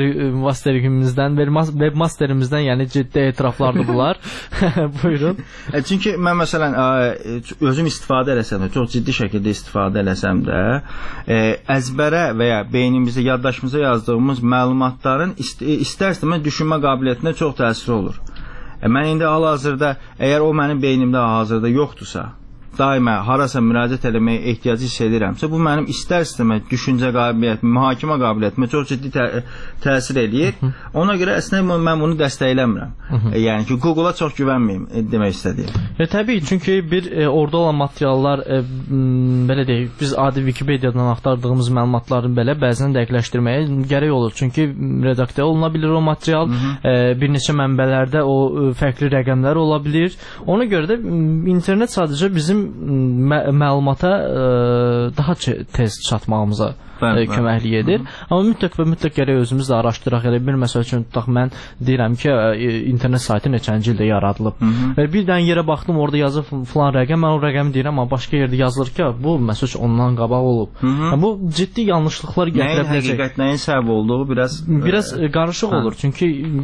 webmasterimizdən yəni ciddi etiraflardır bunlar. Buyurun. Çünki mən məsələn özüm istifadə eləsəm də, çox ciddi şəkildə istifadə eləsəm də, əzbərə və ya beynimizdə, yaddaşımıza yazdığımız məlumatların istər-istəməz düşünmə qabiliyyətinə çox təsiri olur. Mən indi hal-hazırda, əgər o mənim beynimdə hal-hazırda yoxdursa, daima harasa müraciət etməyə ehtiyacı hiss edirəmsə, bu mənim istər-istəməz düşüncə qabiliyyətimə, mühakimə qabiliyyətimə çox ciddi təsir eləyir. Ona görə əslində mən bunu dəstəkləmirəm. Yəni ki, Google-a çox güvənməyim demək istədiyim. Təbii, çünki orada olan materiallar belə deyək, biz adi Wikipediyadan axtardığımız məlumatların belə bəzən dəqiqləşdirməyə gərək olur. Çünki redaksiya oluna bilir o material, bir neçə mənbələrdə o fərqli rəqəmlər ola bilir. Ona görə də internet sadəcə bizim məlumata daha tez çatmağımıza köməklik edir. Amma mütləq və mütləq gərək özümüz də araşdıraq. Elə bir məsəl üçün tutaq, mən deyirəm ki, internet saytı neçənci ildə yaradılıb. Və bir dənə yerə baxdım, orada yazıb filan rəqəm, mən o rəqəmi deyirəm, amma başqa yerdə yazılır ki, bu məsəl üçün ondan qabaq olub. Bu ciddi yanlışlıqlar gətirə biləcək. Nəyin həqiqət, nəyin səbəb olduğu biraz qarışıq olur. Çünki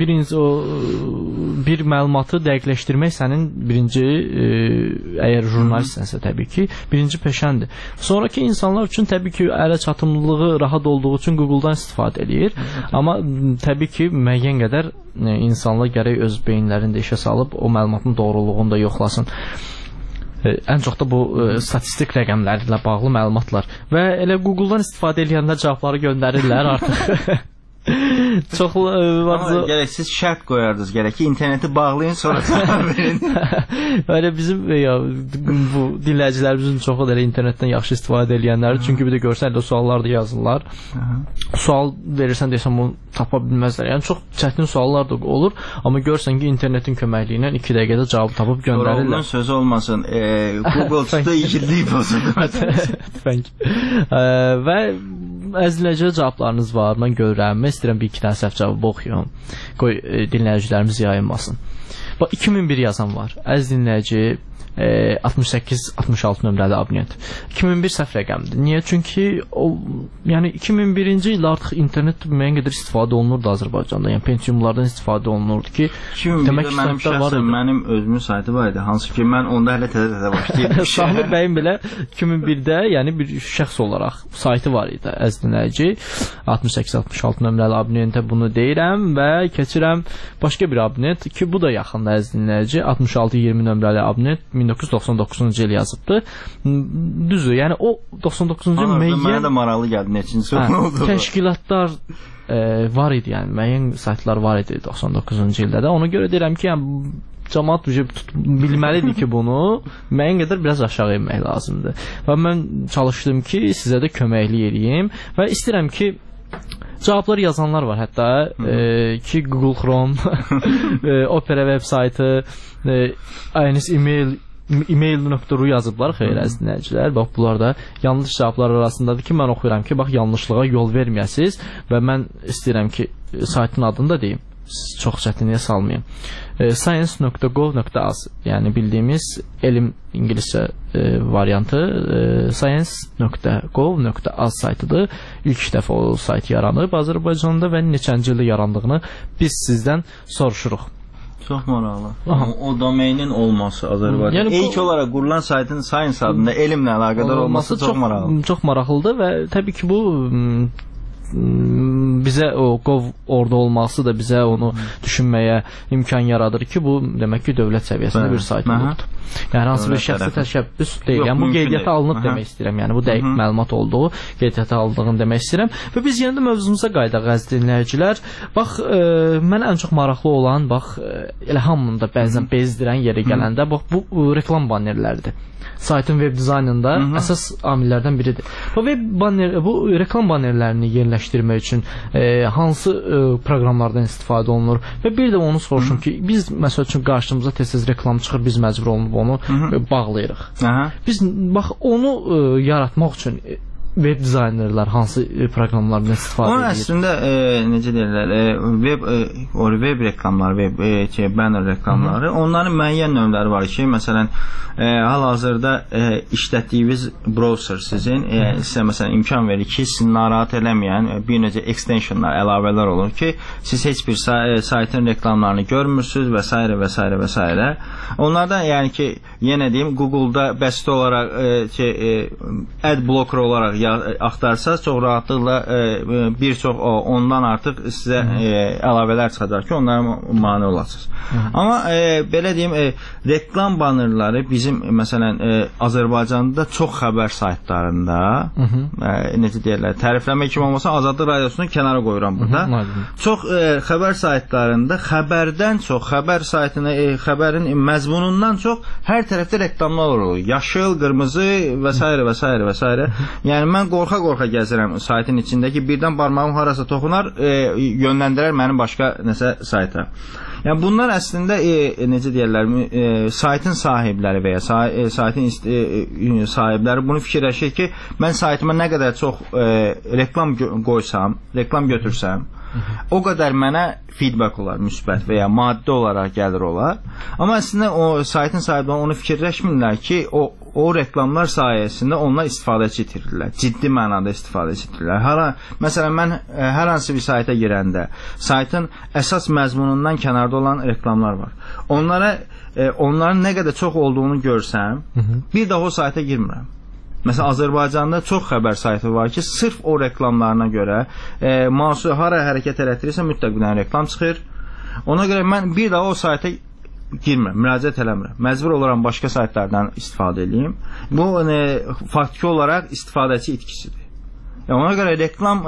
bir məlumatı dəqiqləşdirmək sənin birinci, əgər jurnalistsənsə təbii ki, birinci peşəndir. Sonraki insanlar üçün təbii ki, ələ çatımlı rahat olduğu üçün Google-dan istifadə edir. Amma təbii ki, müəyyən qədər insanlar gərək öz beyinlərində işə salıb o məlumatın doğruluğunu da yoxlasın. Ən çox da bu statistik rəqəmlərlə bağlı məlumatlar. Və elə Google-dan istifadə edənlər cavabları göndərirlər artıq. Çox gərək siz şərt qoyardınız, gərək ki, interneti bağlayın, sonra cavab verin. Elə bizim bu dinləyicilərimizin çoxu da elə internetdən yaxşı istifadə edənlər, çünki bir də görsən elə suallar da yazırlar. Sual verirsən deyəsən bunu tapa bilməzlər. Yəni çox çətin suallar da olur, amma görsən ki, internetin köməkliyi ilə 2 dəqiqədə cavab tapıb göndərirlər. Onun sözü olmasın, Google çıxdı, igidlik bozuldu. Və əzləcə cavablarınız var, mən görürəm. Mən istəyirəm bir-iki dənə səhv cavabı oxuyum. Qoy dinləyicilərimiz yayınmasın. Bax, 2001 yazan var. Əziz dinləyici, 68-66 nömrəli abunət. 2001 səhv rəqəmdir. Niyə? Çünki yəni 2001-ci ildə artıq internet müəyyən qədər istifadə olunurdu Azərbaycanda. Yəni Pentiumlardan istifadə olunurdu ki, demək ki, mənim şəxsən mənim özümün saytı var idi. Hansı ki, mən onda hələ təzə başlayırdım. Samir bəyin belə 2001-də yəni bir şəxs olaraq saytı var idi. Əziz dinləyici, 68-66 nömrəli abunətə bunu deyirəm və keçirəm başqa bir abunət ki, bu da yaxında əziz dinləyici, 66-20 nömrəli abunət 1999-cu il yazıbdı. Düzdür, yəni o 99-cu il müəyyən... Mənə də maraqlı gəldi, neçinci oldu. Təşkilatlar var idi, yəni müəyyən saytlar var idi 99-cu ildə də. Ona görə deyirəm ki, yəni cəmaət bilməlidir ki, bunu müəyyən qədər biraz aşağı inmək lazımdır. Və mən çalışdım ki, sizə də köməklik edeyim və istəyirəm ki, cavablar yazanlar var hətta ki, Google Chrome, Opera web saytı, INS email.ru yazıblar, xeyr əziz dinləyicilər. Bax, bunlar da yanlış cavablar arasındadır ki, mən oxuyuram ki, bax, yanlışlığa yol verməyəsiniz və mən istəyirəm ki, saytın adını da deyim, çox çətinliyə salmayayım. Science.gov.az, yəni bildiyimiz elm ingiliscə variantı science.gov.az saytıdır. İlk dəfə o sayt yaranıb Azərbaycanda və neçənci ildə yarandığını biz sizdən soruşuruq. Çox maraqlı. O domeinin olması Azərbaycanda. Yəni, ilk olaraq qurulan saytın Science adında elmlə əlaqədar olması çox maraqlı. Çox maraqlıdır və təbii ki, bu bizə o Gov orada olması da bizə onu düşünməyə imkan yaradır ki, bu demək ki, dövlət səviyyəsində bir sayt olubdur. Yəni hansı bir şəxsi təşəbbüs deyil. Yəni bu qeydiyyata alınıb demək istəyirəm. Yəni bu dəqiq məlumat olduğu qeydiyyata alındığını demək istəyirəm. Və biz yenə də mövzumuza qayıdaq əziz dinləyicilər. Bax, mənə ən çox maraqlı olan, bax, elə hamını da bəzən bezdirən yerə gələndə, bax, bu reklam bannerləridir. Saytın web dizaynında əsas amillərdən biridir. Bu reklam bannerlərini yerləşdirmək üçün hansı proqramlardan istifadə olunur və bir də onu soruşum ki, biz məsəl üçün qarşımıza tez-tez reklam çıxır, biz məcbur olunub onu bağlayırıq. Biz bax onu yaratmaq üçün web dizaynerlər hansı proqramlardan istifadə edir? O əslində necə deyirlər, web reklamları, banner reklamları, onların müəyyən növləri var ki, məsələn, hal-hazırda işlətdiyiniz browser sizin sizə məsələn imkan verir ki, sizi narahat eləməyən bir necə extensionlar, əlavələr olur ki, siz heç bir saytın reklamlarını görmürsünüz və s. və s. və s. Onlardan yəni ki, yenə deyim, Google-da bəsit olaraq ad blocker olaraq axtarsaz, çox rahatlıqla bir çox ondan artıq sizə əlavələr çıxacaq ki, onlara mane olacaqsınız. Amma belə deyim, reklam bannerları bizim məsələn Azərbaycanda çox xəbər saytlarında necə deyirlər, tərifləmə kimi olmasa Azadlıq Radiosunu kənara qoyuram burada. Çox xəbər saytlarında xəbərdən çox, xəbər saytına, xəbərin məzmunundan çox hər tərəfdə reklamlar olur. Yaşıl, qırmızı və s. və s. və s. Yəni mən qorxa-qorxa gəzirəm saytın içində ki, birdən barmağım harasa toxunar, yönləndirər mənim başqa nəsə sayta. Yəni bunlar əslində necə deyirlər, saytın sahibləri və ya saytın sahibləri bunu fikirləşir ki, mən saytıma nə qədər çox reklam qoysam, reklam götürsəm, o qədər mənə feedback olar, müsbət və ya maddi olaraq gəlir olar. Amma əslində o saytın sahibləri onu fikirləşmirlər ki, o reklamlar sayəsində onlar istifadəçi itirirlər. Ciddi mənada istifadəçi itirirlər. Məsələn, mən hər hansı bir sayta girəndə saytın əsas məzmunundan kənarda olan reklamlar var. Onların nə qədər çox olduğunu görsəm, bir daha o sayta girmirəm. Məsələn, Azərbaycanda çox xəbər saytı var ki, sırf o reklamlarına görə mahsul hara hərəkət elətdirirsə mütləq bir dənə reklam çıxır. Ona görə mən bir daha o sayta girmirəm, müraciət eləmirəm. Məcbur olaram başqa saytlardan istifadə edeyim. Bu faktiki olaraq istifadəçi itkisidir. Ona görə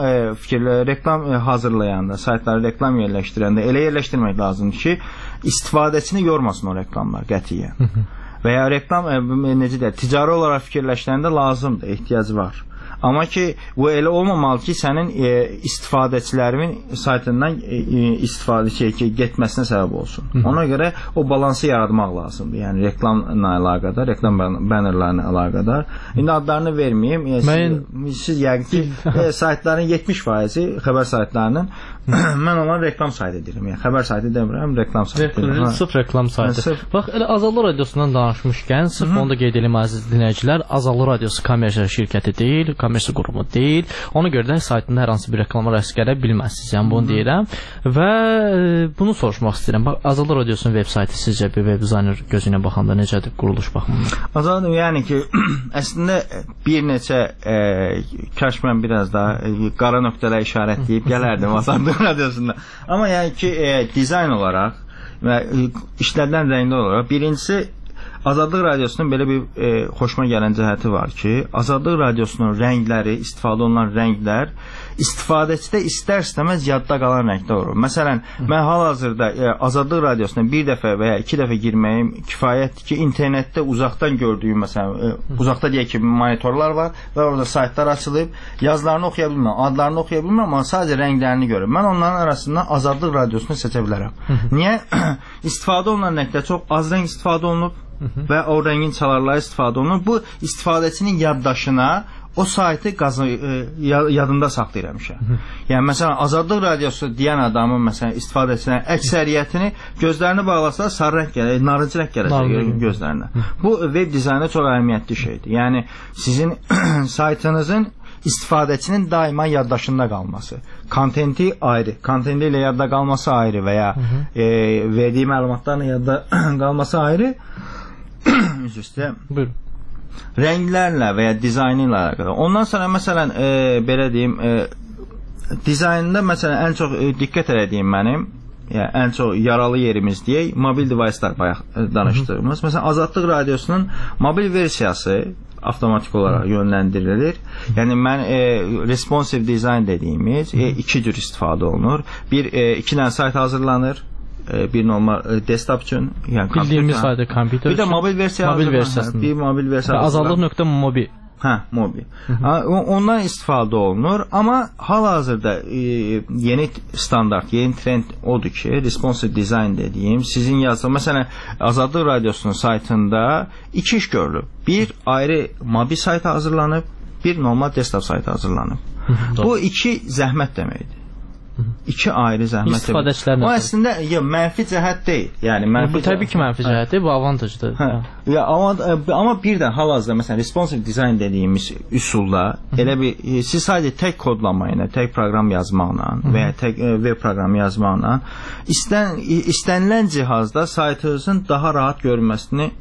reklam hazırlayanda, saytları reklam yerləşdirəndə elə yerləşdirmək lazımdır ki, istifadəçini yormasın o reklamlar qətiyyən. Və ya reklam necə deyək, ticari olaraq fikirləşəndə lazımdır, ehtiyacı var. Amma ki, bu elə olmamalı ki, sənin istifadəçilərin saytından istifadə getməsinə səbəb olsun. Ona görə o balansı yaratmaq lazımdır. Yəni reklamla əlaqədar, reklam bannerlarla əlaqədar. İndi adlarını verməyim. Siz yəqin ki, saytların 70%-i xəbər saytlarının mən onları reklam saytı edirəm. Yəni xəbər saytı demirəm, reklam saytı edirəm. Sırf reklam saytı. Bax, elə Azadlıq Radiosundan danışmışkən, sırf onu da qeyd edim əziz dinləyicilər, Azadlıq Radiosu kommersiya şirkəti deyil, kommersiya qrupu deyil. Ona görə də saytında hər hansı bir reklama rast gələ bilməzsiniz. Yəni bunu deyirəm və bunu soruşmaq istəyirəm. Bax, Azadlıq Radiosunun veb saytı sizcə bir veb dizayner gözünə baxanda necədir quruluş baxımından? Azadlıq, yəni ki, əslində bir neçə kaş mən biraz da qara nöqtələ işarətləyib gələrdim Azadlıq Radiosunda. Amma yəni ki, dizayn olaraq və işlədilən rənglər olaraq birincisi Azadlıq Radiosunun belə bir xoşuma gələn cəhəti var ki, Azadlıq Radiosunun rəngləri, istifadə olunan rənglər istifadəçidə istər-istəməz yadda qalan rənglər olur. Məsələn, mən hal-hazırda Azadlıq Radiosuna bir dəfə və ya iki dəfə girməyim kifayətdir ki, internetdə uzaqdan gördüyüm, məsələn, uzaqda deyək ki, monitorlar var və orada saytlar açılıb, yazılarını oxuya bilməm, adlarını oxuya bilməm, amma sadəcə rənglərini görürüm. Mən onların arasından Azadlıq Radiosunu seçə bilərəm. Niyə? İstifadə olunan rənglər çox az rəng istifadə olunub və o rəngin çalarları istifadə olunur. Bu istifadəçinin yaddaşına o saytı yadında saxlayır həmişə. Yəni məsələn Azadlıq Radiosu deyən adamın məsələn istifadəçilərin əksəriyyətini gözlərini bağlasalar sarı rəng gəlir, narıncı rəng gələcək gözlərinə. Bu web dizaynda çox əhəmiyyətli şeydir. Yəni sizin saytınızın istifadəçinin daima yaddaşında qalması. Kontenti ayrı, kontenti ilə yadda qalması ayrı və ya verdiyi məlumatlarla yadda qalması ayrı. Buyurun. Rənglərlə və ya dizaynı ilə əlaqədar. Ondan sonra məsələn belə deyim, dizaynında məsələn ən çox diqqət elədiyim mənim, yəni ən çox yaralı yerimiz deyək, mobil device'lar bayaq danışdığımız. Məsələn Azadlıq Radiosunun mobil versiyası avtomatik olaraq yönləndirilir. Yəni mən responsive design dediyimiz iki cür istifadə olunur. İki dənə sayt hazırlanır. Bir normal desktop üçün, yəni bildiyimiz sayda kompüter. Bir də mobil versiyasında. Bir mobil versiyası. Azadlıq.mobi. Mobi. Ondan istifadə olunur, amma hal-hazırda yeni standart, yeni trend odur ki, responsive design dediyim, sizin yazdığınız, məsələn, Azadlıq Radiosunun saytında iki iş görülür. Bir ayrı mobil sayt hazırlanıb, bir normal desktop sayt hazırlanıb. Bu iki zəhmət deməkdir. İki ayrı zəhmət. İstifadəçilərlə. O əslində mənfi cəhət deyil. Yəni bu təbii ki, mənfi cəhətdir, bu avantajdır. Amma bir də hal-hazırda məsələn responsive design dediyimiz üsulda elə bir siz sadəcə tək kodlama ilə, tək proqram yazmaqla və ya tək web proqramı yazmaqla istənilən cihazda saytınızın daha rahat görünməsini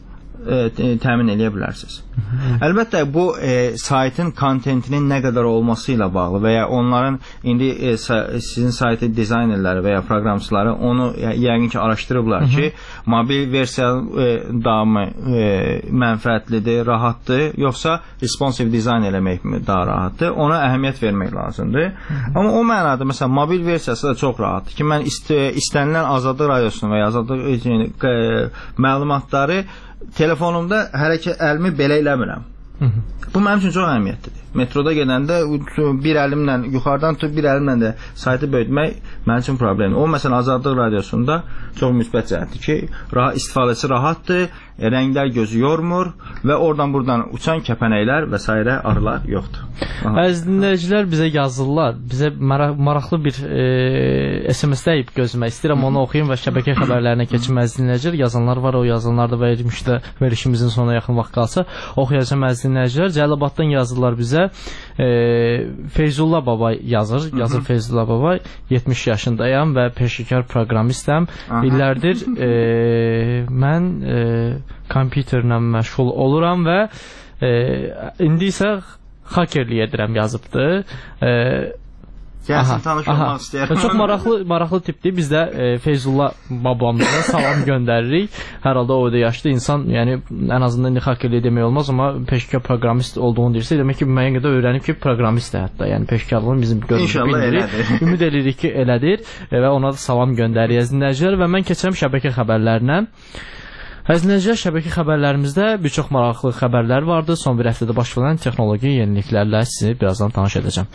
təmin edə bilərsiniz. Əlbəttə bu saytın kontentinin nə qədər olması ilə bağlı və ya onların indi sizin saytı dizaynerləri və ya proqramçıları onu yəqin ki araşdırıblar ki, mobil versiya daha mənfəətlidir, rahatdır, yoxsa responsive dizayn eləmək daha rahatdır. Ona əhəmiyyət vermək lazımdır. Amma o mənada məsələn mobil versiyası da çox rahatdır ki, mən istənilən Azadlıq Radiosunu və ya Azadlıq məlumatları telefonumda əlimi belə eləmirəm. Bu mənim üçün çox əhəmiyyətlidir. Metroda gedəndə bir əlimlə yuxarıdan tutub bir əlimlə də saytı böyütmək mənim üçün problemdir. O məsələn Azadlıq Radiosunda çox müsbət cəhətdir ki, istifadəçi rahatdır, rənglər gözü yormur və oradan buradan uçan kəpənəklər və s. arılar yoxdur. Əziz dinləyicilər bizə yazırlar. Bizə maraqlı bir SMS dəyib gözümə. İstəyirəm onu oxuyum və şəbəkə xəbərlərinə keçim. Əziz dinləyicilər, yazanlar var, o yazanlar da verilişimizin sonuna yaxın vaxt qalsa oxuyacağım. Əziz dinləyicilər, Cəlilabaddan yazırlar bizə. Feyzullah Babay yazır Feyzullah Babay, 70 yaşındayam və peşəkar proqramistəm. İllərdir mən kompüterlə məşğul oluram və indi isə hakerlik edirəm yazıbdır. Gəlsin, tanış olmaq istəyirəm. Çox maraqlı tipdir. Biz də Feyzullah babamıza salam göndəririk. Hər halda o da yaşlı insan, yəni ən azından indi hakerlik demək olmaz, amma peşəkar proqramist olduğunu deyirsə, demək ki, müəyyən qədər öyrənib ki, proqramistdir hətta. Yəni peşəkarlığın bizim gözümüzdə bildirir. Ümid edirik ki, elədir və ona da salam göndəririk dinləyicilər və mən keçirəm şəbəkə xəbərlərinə. Əzizləyicilər, şəbəkə xəbərlərimizdə bir çox maraqlı xəbərlər vardı. Son bir həftədə baş verən texnoloji yeniliklərlə sizi birazdan tanış edəcəm.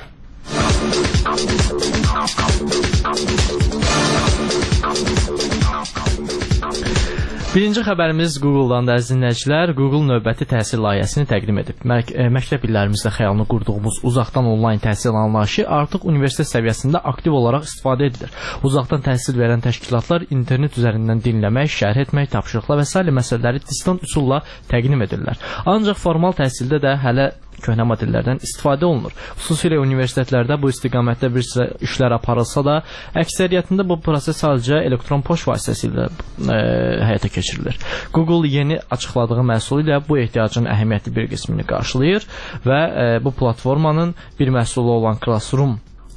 Birinci xəbərimiz Google-dan da, əziz dinləyicilər. Google növbəti təhsil layihəsini təqdim edib. Məktəb illərimizdə xəyalını qurduğumuz uzaqdan onlayn təhsil anlayışı artıq universitet səviyyəsində aktiv olaraq istifadə edilir. Uzaqdan təhsil verən təşkilatlar internet üzərindən dinləmək, şərh etmək, tapşırıqlar və s. məsələləri distant üsulla təqdim edirlər. Ancaq formal təhsildə də hələ köhnə modellərdən istifadə olunur. Xüsusilə universitetlərdə bu istiqamətdə bir sıra işlər aparılsa da, əksəriyyətində bu proses sadəcə elektron poçt vasitəsilə həyata keçirilir. Google yeni açıqladığı məhsul ilə bu ehtiyacın əhəmiyyətli bir qismini qarşılayır və bu platformanın bir məhsulu olan Classroom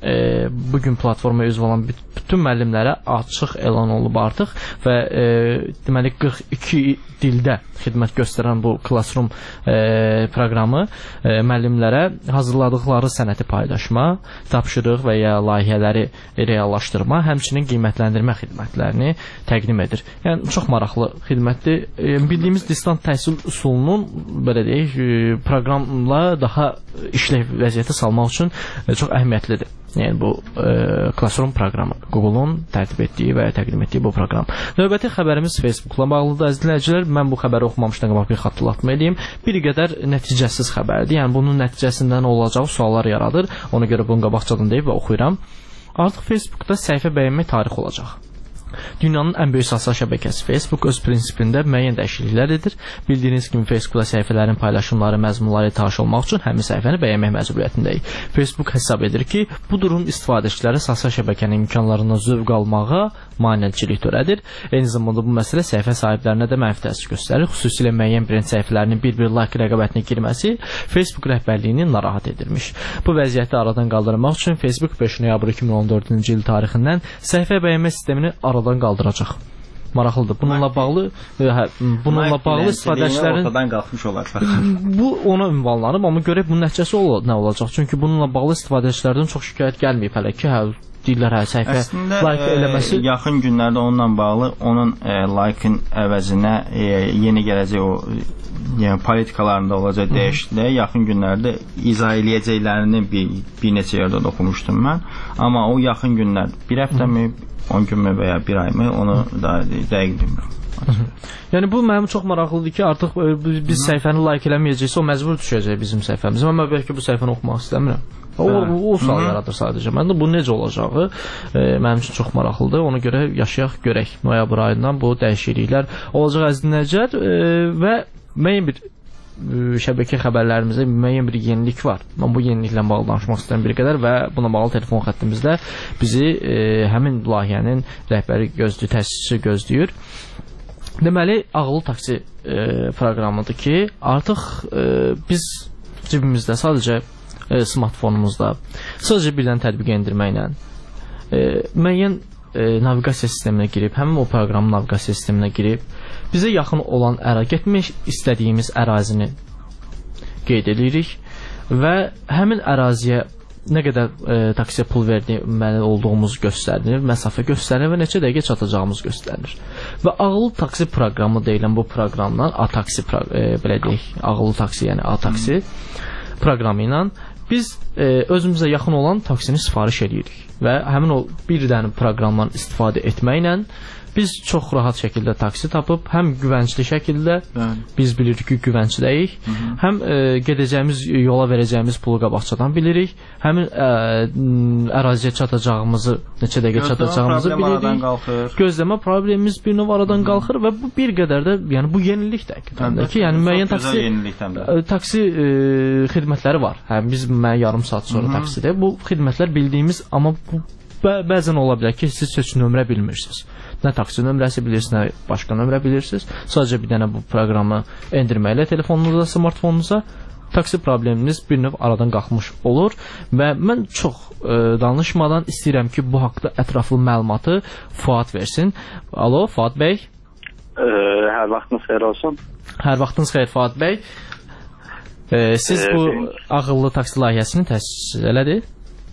bugün platformaya üzv olan bütün müəllimlərə açıq elan olub artıq və deməli 42 dildə xidmət göstərən bu Classroom proqramı müəllimlərə hazırladıqları sənəti paylaşma, tapşırıq və ya layihələri reallaşdırma, həmçinin qiymətləndirmə xidmətlərini təqdim edir. Yəni çox maraqlı xidmətdir. Bildiyimiz distant təhsil üsulunun belə deyək, proqramla daha işləv vəziyyətə salmaq üçün çox əhəmiyyətlidir. Yəni bu Classroom proqramı, Google-un tərtib etdiyi və təqdim etdiyi bu proqram. Növbəti xəbərimiz Facebook-la bağlıdır. Əziz dinləyicilər, mən bu xəbəri oxumamışdan qabaq bir xatırlatma edeyim. Bir qədər nəticəsiz xəbərdir. Yəni bunun nəticəsində nə olacağı suallar yaradır. Ona görə bunu qabaqcadan deyib və oxuyuram. Artıq Facebookda səhifə bəyənmək tarixi olacaq. Dünyanın ən böyük sosial şəbəkəsi Facebook öz prinsipində müəyyən dəyişikliklər edir. Bildiyiniz kimi Facebookda səhifələrin paylaşımları, məzmunları tanış olmaq üçün həmin səhifəni bəyənmək məcburiyyətindəyik. Facebook hesab edir ki, bu durum istifadəçilərə sosial şəbəkənin imkanlarından zövq almağa maneçilik törədir. Eyni zamanda bu məsələ səhifə sahiblərinə də mənfi təsir göstərir. Xüsusilə müəyyən brend səhifələrinin bir-bir like rəqabətinə girməsi Facebook rəhbərliyini narahat edirmiş. Bu vəziyyəti aradan qaldırmaq üçün Facebook 5 noyabr 2014-cü il tarixindən səhifə bəyənmə sistemini aradan qaldıracaq. Maraqlıdır. Bununla bağlı istifadəçilərin ortadan qalxmış olacaq. Bu ona ünvanlanıb, amma görək bunun nəticəsi nə olacaq? Çünki bununla bağlı istifadəçilərdən çox şikayət gəlməyib hələ ki, deyirlər səhifə like eləməsi. Yaxın günlərdə onunla bağlı onun like-ın əvəzinə yeni gələcək o yəni politikalarında olacaq dəyişikliklər yaxın günlərdə izah eləyəcəklərini bir neçə yerdə oxumuşdum mən. Amma o yaxın günlər bir həftəmi, 10 günmü və ya bir ayımı onu da dəqiq bilmirəm. Yəni bu mənim çox maraqlıdır ki, artıq biz səhifəni like eləməyəcəksə o məcbur düşəcək bizim səhifəmizə. Mən bəlkə bu səhifəni oxumaq istəmirəm. O sual yaradır sadəcə. Məndə bu necə olacağı mənim üçün çox maraqlıdır. Ona görə yaşayaq, görək. Noyabr ayından bu dəyişikliklər olacaq əziz dinləyicilər və müəyyən bir şəbəkə xəbərlərimizdə müəyyən bir yenilik var. Mən bu yeniliklə bağlı danışmaq istəyirəm bir qədər və buna bağlı telefon xəttimizdə bizi həmin layihənin rəhbəri gözləyir, təsisçisi gözləyir. Deməli, ağıllı taksi proqramıdır ki, artıq biz cibimizdə sadəcə smartfonumuzda sadəcə bir dənə tətbiq endirməklə müəyyən naviqasiya sisteminə girib, həmin o proqramın naviqasiya sisteminə girib, bizə yaxın olan getmək istədiyimiz ərazini qeyd edirik və həmin əraziyə nə qədər taksiyə pul verməli olduğumuz göstərilir, məsafə göstərilir və neçə dəqiqə çatacağımız göstərilir. Və ağıllı taksi proqramı deyilən bu proqramdan A-taksi, belə deyək, ağıllı taksi, yəni A-taksi proqramı ilə biz özümüzə yaxın olan taksini sifariş edirik və həmin o bir dənə proqramdan istifadə etməklə biz çox rahat şəkildə taksi tapıb, həm güvəncli şəkildə biz bilirik ki, güvəncləyik, həm gedəcəyimiz, yola verəcəyimiz pulu qabaqcadan bilirik, həmin əraziyə çatacağımızı, neçə dəqiqə çatacağımızı bilirik. Gözləmə problemimiz bir növ aradan qalxır və bu bir qədər də, yəni bu yenilik də ki, yəni müəyyən taksi xidmətləri var. Həm biz yarım saat sonra taksidə bu xidmətlər bildiyimiz, amma bəzən ola bilər ki, siz heç nömrə bilmirsiniz. Nə taksi nömrəsi bilirsiniz, nə başqa nömrə bilirsiniz. Sadəcə bir dənə bu proqramı endirməklə telefonunuza, smartfonunuza taksi probleminiz bir növ aradan qalxmış olur və mən çox danışmadan istəyirəm ki, bu haqda ətraflı məlumatı Fuad versin. Alo, Fuad bəy. Hər vaxtınız xeyir olsun. Hər vaxtınız xeyir, Fuad bəy. Siz bu ağıllı taksi layihəsini təsis elədir?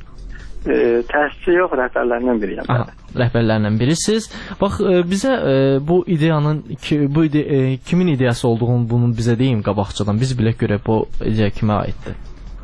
Təsisçi yox, rəhbərlərindən biriyəm. Rəhbərlərindən birisiz. Bax, bizə bu ideyanın kimin ideyası olduğunu bunu bizə deyin qabaqcadan. Biz bilək görək bu ideya kimə aiddir.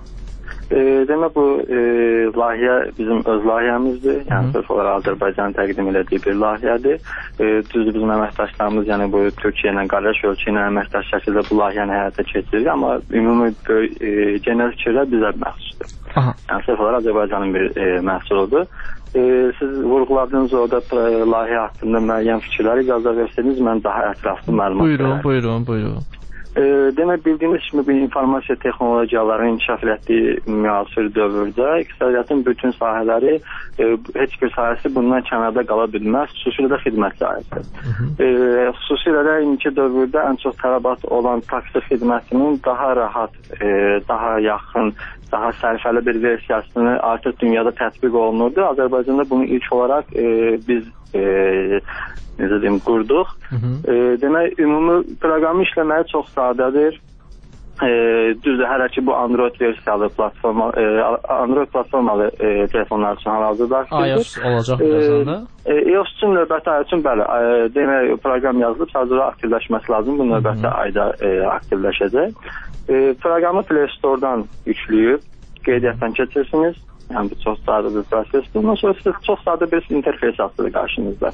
Demək, bu layihə bizim öz layihəmizdir. Yəni, sırf olaraq Azərbaycanın təqdim elədiyi bir layihədir. Düzdür, bizim əməkdaşlarımız, yəni bu Türkiyə ilə, qardaş ölkə ilə əməkdaş şəkildə bu layihəni həyata keçirir. Amma ümumi genel fikirlər bizə məxsusdur. Yəni, sırf olaraq Azərbaycanın bir məhsuludur. Siz vurğuladığınız orada layihə haqqında müəyyən fikirləri icazə verseniz, mən daha ətraflı məlumat verərəm. Buyurun. Demək, bildiyimiz kimi bir informasiya texnologiyalarının inkişaf etdiyi müasir dövrdə iqtisadiyyatın bütün sahələri, heç bir sahəsi bundan kənarda qala bilməz, xüsusilə də xidmət sahəsi. Xüsusilə də indiki dövrdə ən çox tələbat olan taksi xidmətinin daha rahat, daha yaxın, daha sərfəli bir versiyasını artıq dünyada tətbiq olunurdu. Azərbaycanda bunu ilk olaraq biz necə deyim, qurduq. Demək, ümumi proqramı işləməyi çox sadədir. Düzdür, hələ ki bu Android versiyalı platforma, Android platformalı telefonlar üçün hal-hazırda iOS olacaq birazdan da. iOS üçün növbəti ay üçün bəli, demək, proqram yazılıb, sadəcə aktivləşməsi lazım. Bu növbəti ayda aktivləşəcək. Proqramı Play Store-dan yükləyib, qeydiyyatdan keçirsiniz. Yəni, bu çox sadə bir prosesdir. Ondan sonra siz çox sadə bir interfeys açılır qarşınızda.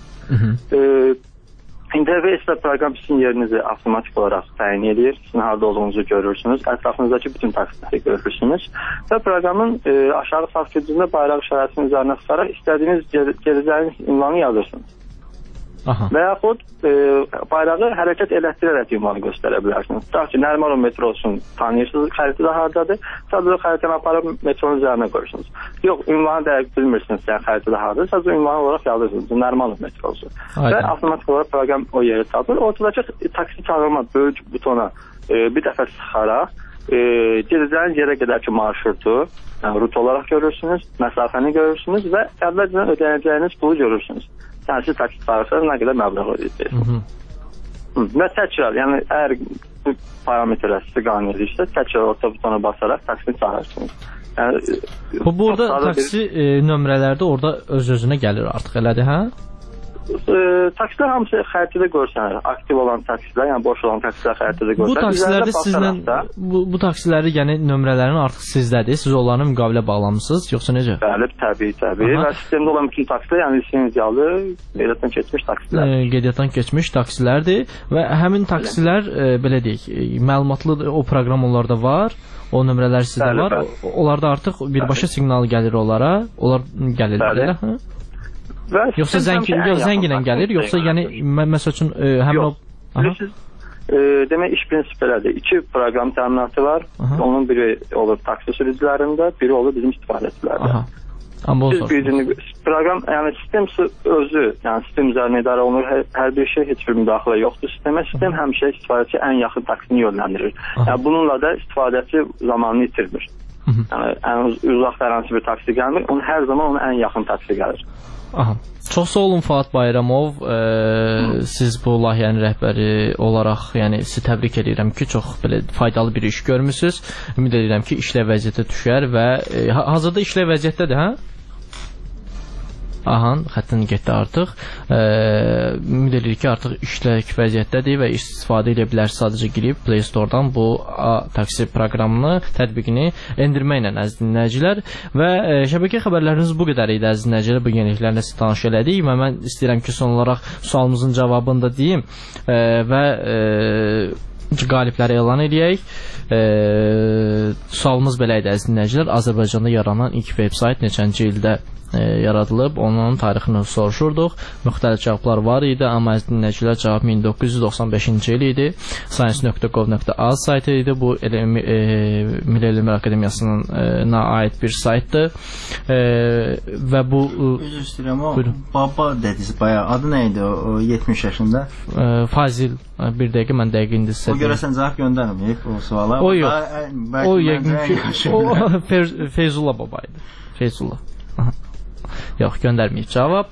İnterfeyslə proqram sizin yerinizi avtomatik olaraq təyin edir. Sizin harada olduğunuzu görürsünüz. Ətrafınızdakı bütün taksiləri görürsünüz. Və proqramın aşağı sağ küncündə bayraq işarəsinin üzərinə tutaraq istədiyiniz gedəcəyiniz ünvanı yazırsınız. Və yaxud bayrağı hərəkət elətdirərək ünvanı göstərə bilərsiniz. Tutaq ki, Nərimanov metrosun tanıyırsınız, xəritədə haradadır. Sadəcə xəritəni aparıb metronun üzərinə qoyursunuz. Yox, ünvanı dəqiq bilmirsiniz, yəni xəritədə haradadır. Sadəcə ünvanı olaraq yazırsınız, Nərimanov metrosu. Və avtomatik olaraq proqram o yeri tapır. Ortadakı taksi çağırma böyük butona bir dəfə sıxaraq gedəcəyiniz yerə qədərki marşrutu, yəni rut olaraq görürsünüz, məsafəni görürsünüz və əvvəlcədən ödəyəcəyiniz pulu görürsünüz. Yəni siz taksi çağırsanız nə qədər məbləğ ödəyəcəksiniz. Və təkrar, yəni əgər bu parametrlər sizi qane edirsə, təkrar orta butona basaraq taksini çağırırsınız. Yəni, burada taksi nömrələrdə orada öz-özünə gəlir artıq, elədir, hə? Taksilər hamısı xəritədə görsənir. Aktiv olan taksilər, yəni boş olan taksilər xəritədə görsənir. Bu taksilərdə sizlə bu taksiləri, yəni nömrələrin artıq sizdədir. Siz onlarla müqavilə bağlamısınız, yoxsa necə? Bəli, təbii. Və sistemdə olan bütün taksilər, yəni lisenziyalı, qeydiyyatdan keçmiş taksilər. Qeydiyyatdan keçmiş taksilərdir və həmin taksilər belə deyək, məlumatlı o proqram onlarda var. O nömrələr sizdə var. Onlarda artıq birbaşa siqnal gəlir onlara. Onlar gəlirlər, hə? Yoxsa zənglə gəlir, yoxsa yəni məsəl üçün həmin o... Demək, iş prinsipi elədir. 2 proqram təminatı var. Onun biri olur taksi sürücülərində, biri olur bizim istifadəçilərdə. Proqram, yəni sistem özü, yəni sistem üzərinə idarə olunur. Hər bir şey, heç bir müdaxilə yoxdur sistemə. Sistem həmişə istifadəçi ən yaxın taksini yönləndirir. Yəni bununla da istifadəçi zamanını itirmir. Yəni ən uzaq hər hansı bir taksi gəlmir, hər zaman onun ən yaxın taksi gəlir. Aha. Çox sağ olun Fuad Bayramov. Siz bu layihənin rəhbəri olaraq, yəni sizi təbrik edirəm ki, çox belə faydalı bir iş görmüsünüz. Ümid edirəm ki, işlə vəziyyətə düşər və hazırda işlə vəziyyətdədir, hə? Aha, xəttin getdi artıq. Ümid edirik ki, artıq işlək vəziyyətdədir və istifadə edə bilərsiniz. Sadəcə girib Play Store-dan bu taksi proqramını, tətbiqini endirməklə əziz dinləyicilər. Və şəbəkə xəbərləriniz bu qədər idi əziz dinləyicilər. Bu yeniliklərlə sizi tanış elədik və mən istəyirəm ki, son olaraq sualımızın cavabını da deyim və qalibləri elan edək. Sualımız belə idi əziz dinləyicilər. Azərbaycanda yaranan ilk veb-sayt neçənci ildə yaradılıb, onun tarixini soruşurduq. Müxtəlif cavablar var idi, amma əziz dinləyicilər cavab 1995-ci il idi. Science.gov.az saytı idi. Bu Milli Elmlər Akademiyasına aid bir saytdır. Və bu üzr istəyirəm, o baba dediniz bayağı. Adı nə idi o 70 yaşında? Fazil. Bir dəqiqə, mən dəqiq indi sizə. O görəsən cavab göndərməyib o suala. O yox. O Feyzullah baba idi. Feyzullah. Yox, göndərməyib cavab.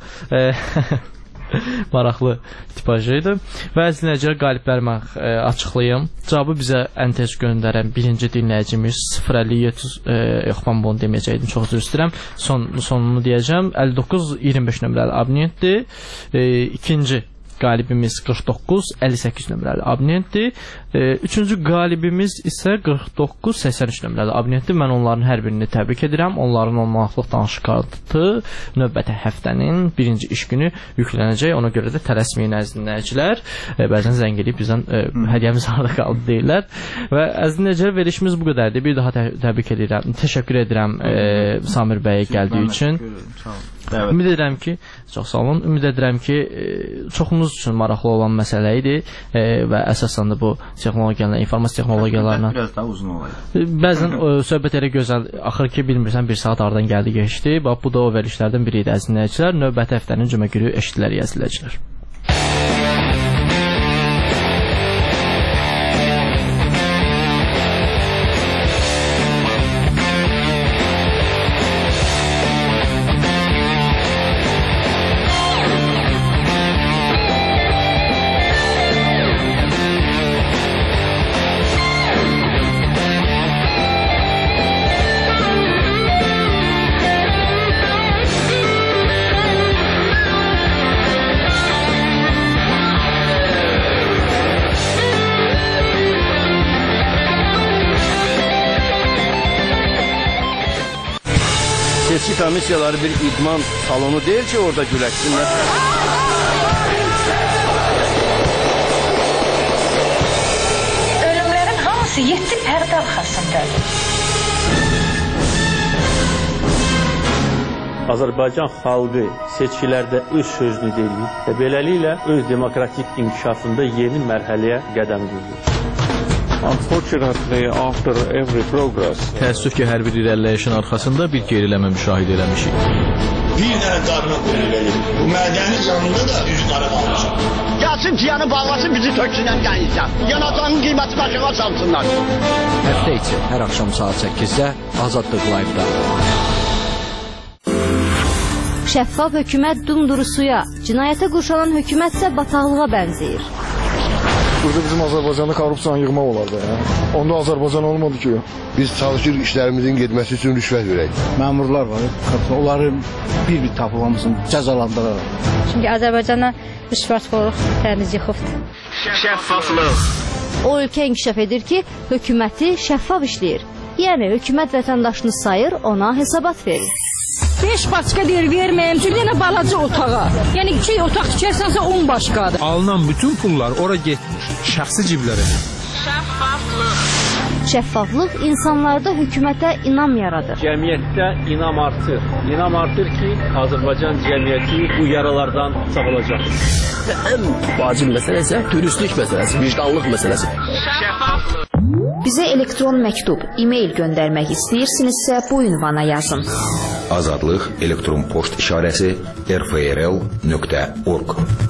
Maraqlı tipajı idi. Və əziz dinləyicilər, qalibləri mən açıqlayım. Cavabı bizə ən tez göndərən birinci dinləyicimiz 057 yox, mən bunu deməyəcəkdim, çox üzr istəyirəm. Sonunu deyəcəm. 59-25 nömrəli abonentdir. İkinci qalibimiz 49-58 nömrəli abonentdir. Üçüncü qalibimiz isə 49-83 nömrəli abonentdir. Mən onların hər birini təbrik edirəm. Onların 10 manatlıq danışıq kartı növbəti həftənin birinci iş günü yüklənəcək. Ona görə də tələsməyin əziz dinləyicilər. Bəzən zəng edib bizdən hədiyyəmiz harada qaldı deyirlər. Və əziz dinləyicilər, verilişimiz bu qədərdir. Bir daha təbrik edirəm. Təşəkkür edirəm Samir bəyə gəldiyi üçün. Ümid edirəm ki, çox sağ olun. Ümid edirəm ki, çoxumuz üçün maraqlı olan məsələ idi və əsasən də bu texnologiyalarla, informasiya texnologiyalarla biraz daha uzun olaydı. Bəzən söhbət elə gözəl, axır ki, bilmirsən, bir saat aradan gəldi, geçdi. Bax, bu da o verilişlərdən biri idi əziz dinləyicilər. Növbəti həftənin cümə günü eşidilərik əziz dinləyicilər. Seçki komissiyaları bir idman salonu deyil ki, orada güləşsinlər. Ölümlərin hamısı 7 pərdə arxasındadır. Azərbaycan xalqı seçkilərdə öz sözünü deyir və beləliklə öz demokratik inkişafında yeni mərhələyə qədəm qoyur. Unfortunately, after every progress, təəssüf ki, hər bir irəliləyişin arxasında bir geriləmə müşahidə eləmişik. Bir dənə qarına qoyulur. Bu mədənin yanında da üz qara qalmışam. Gəlsin tiyanı bağlasın, bizi töksünlər gəlirsən. Yanacağının qiyməti başına çalsınlar. Həftə içi hər axşam saat 8-də Azadlıq Live-da. Şəffaf hökumət dumduru suya, cinayətə qurşanan hökumət isə bataqlığa bənzəyir. Burada bizim Azərbaycanda korrupsiyanı yığmaq olardı. Onda Azərbaycan olmadı ki. Biz çalışır işlərimizin getməsi üçün rüşvət verək. Məmurlar var, onları bir-bir tapılmasın, cəzalandıraraq. Çünki Azərbaycana rüşvətxorluq təmiz yıxıbdır. Şəffaflıq. O ölkə inkişaf edir ki, hökuməti şəffaf işləyir. Yəni, hökumət vətəndaşını sayır, ona hesabat verir. 5 başqa deyir, verməyəm, çünki yenə balaca otağa. Yəni 2 otaq tikərsənsə 10 başqadır. Alınan bütün pullar ora getmiş, şəxsi ciblərə. Şəffaflıq. Şəffaflıq insanlarda hökumətə inam yaradır. Cəmiyyətdə inam artır. İnam artır ki, Azərbaycan cəmiyyəti bu yaralardan sağolacaq. Ən vacib məsələ isə dürüstlük məsələsi, vicdanlıq məsələsi. Şəffaflıq. Bizə elektron məktub, e-mail göndərmək istəyirsinizsə bu ünvana yazın. Azadlıq elektron poçt işarəsi rfrl.org.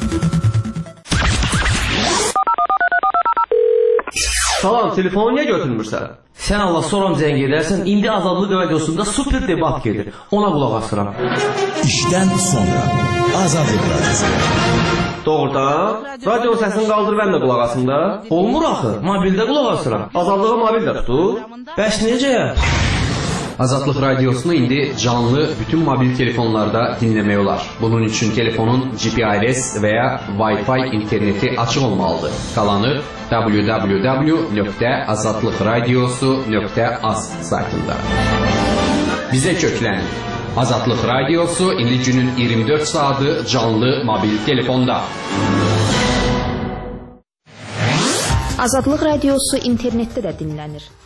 Salam, telefonu niyə götürmürsən? Sən Allah soram zəng edərsən, indi Azadlıq radiosunda super debat gedir. Ona qulaq asıram. İşdən sonra Azadlıq radiosu. Doğrudan? Radio səsini qaldır, mən də qulaq asım da. Olmur axı, mobildə qulaq asıram. Azadlığı mobildə tutur. Bəs necə? Azadlıq radiosunu indi canlı bütün mobil telefonlarda dinləmək olar. Bunun üçün telefonun GPRS və ya Wi-Fi interneti açıq olmalıdır. Qalanı www.azadlıqradiosu.az saytında. Bizə köklənin. Azadlıq radiosu indi günün 24 saatı canlı mobil telefonda. Azadlıq radiosu internetdə də dinlənir.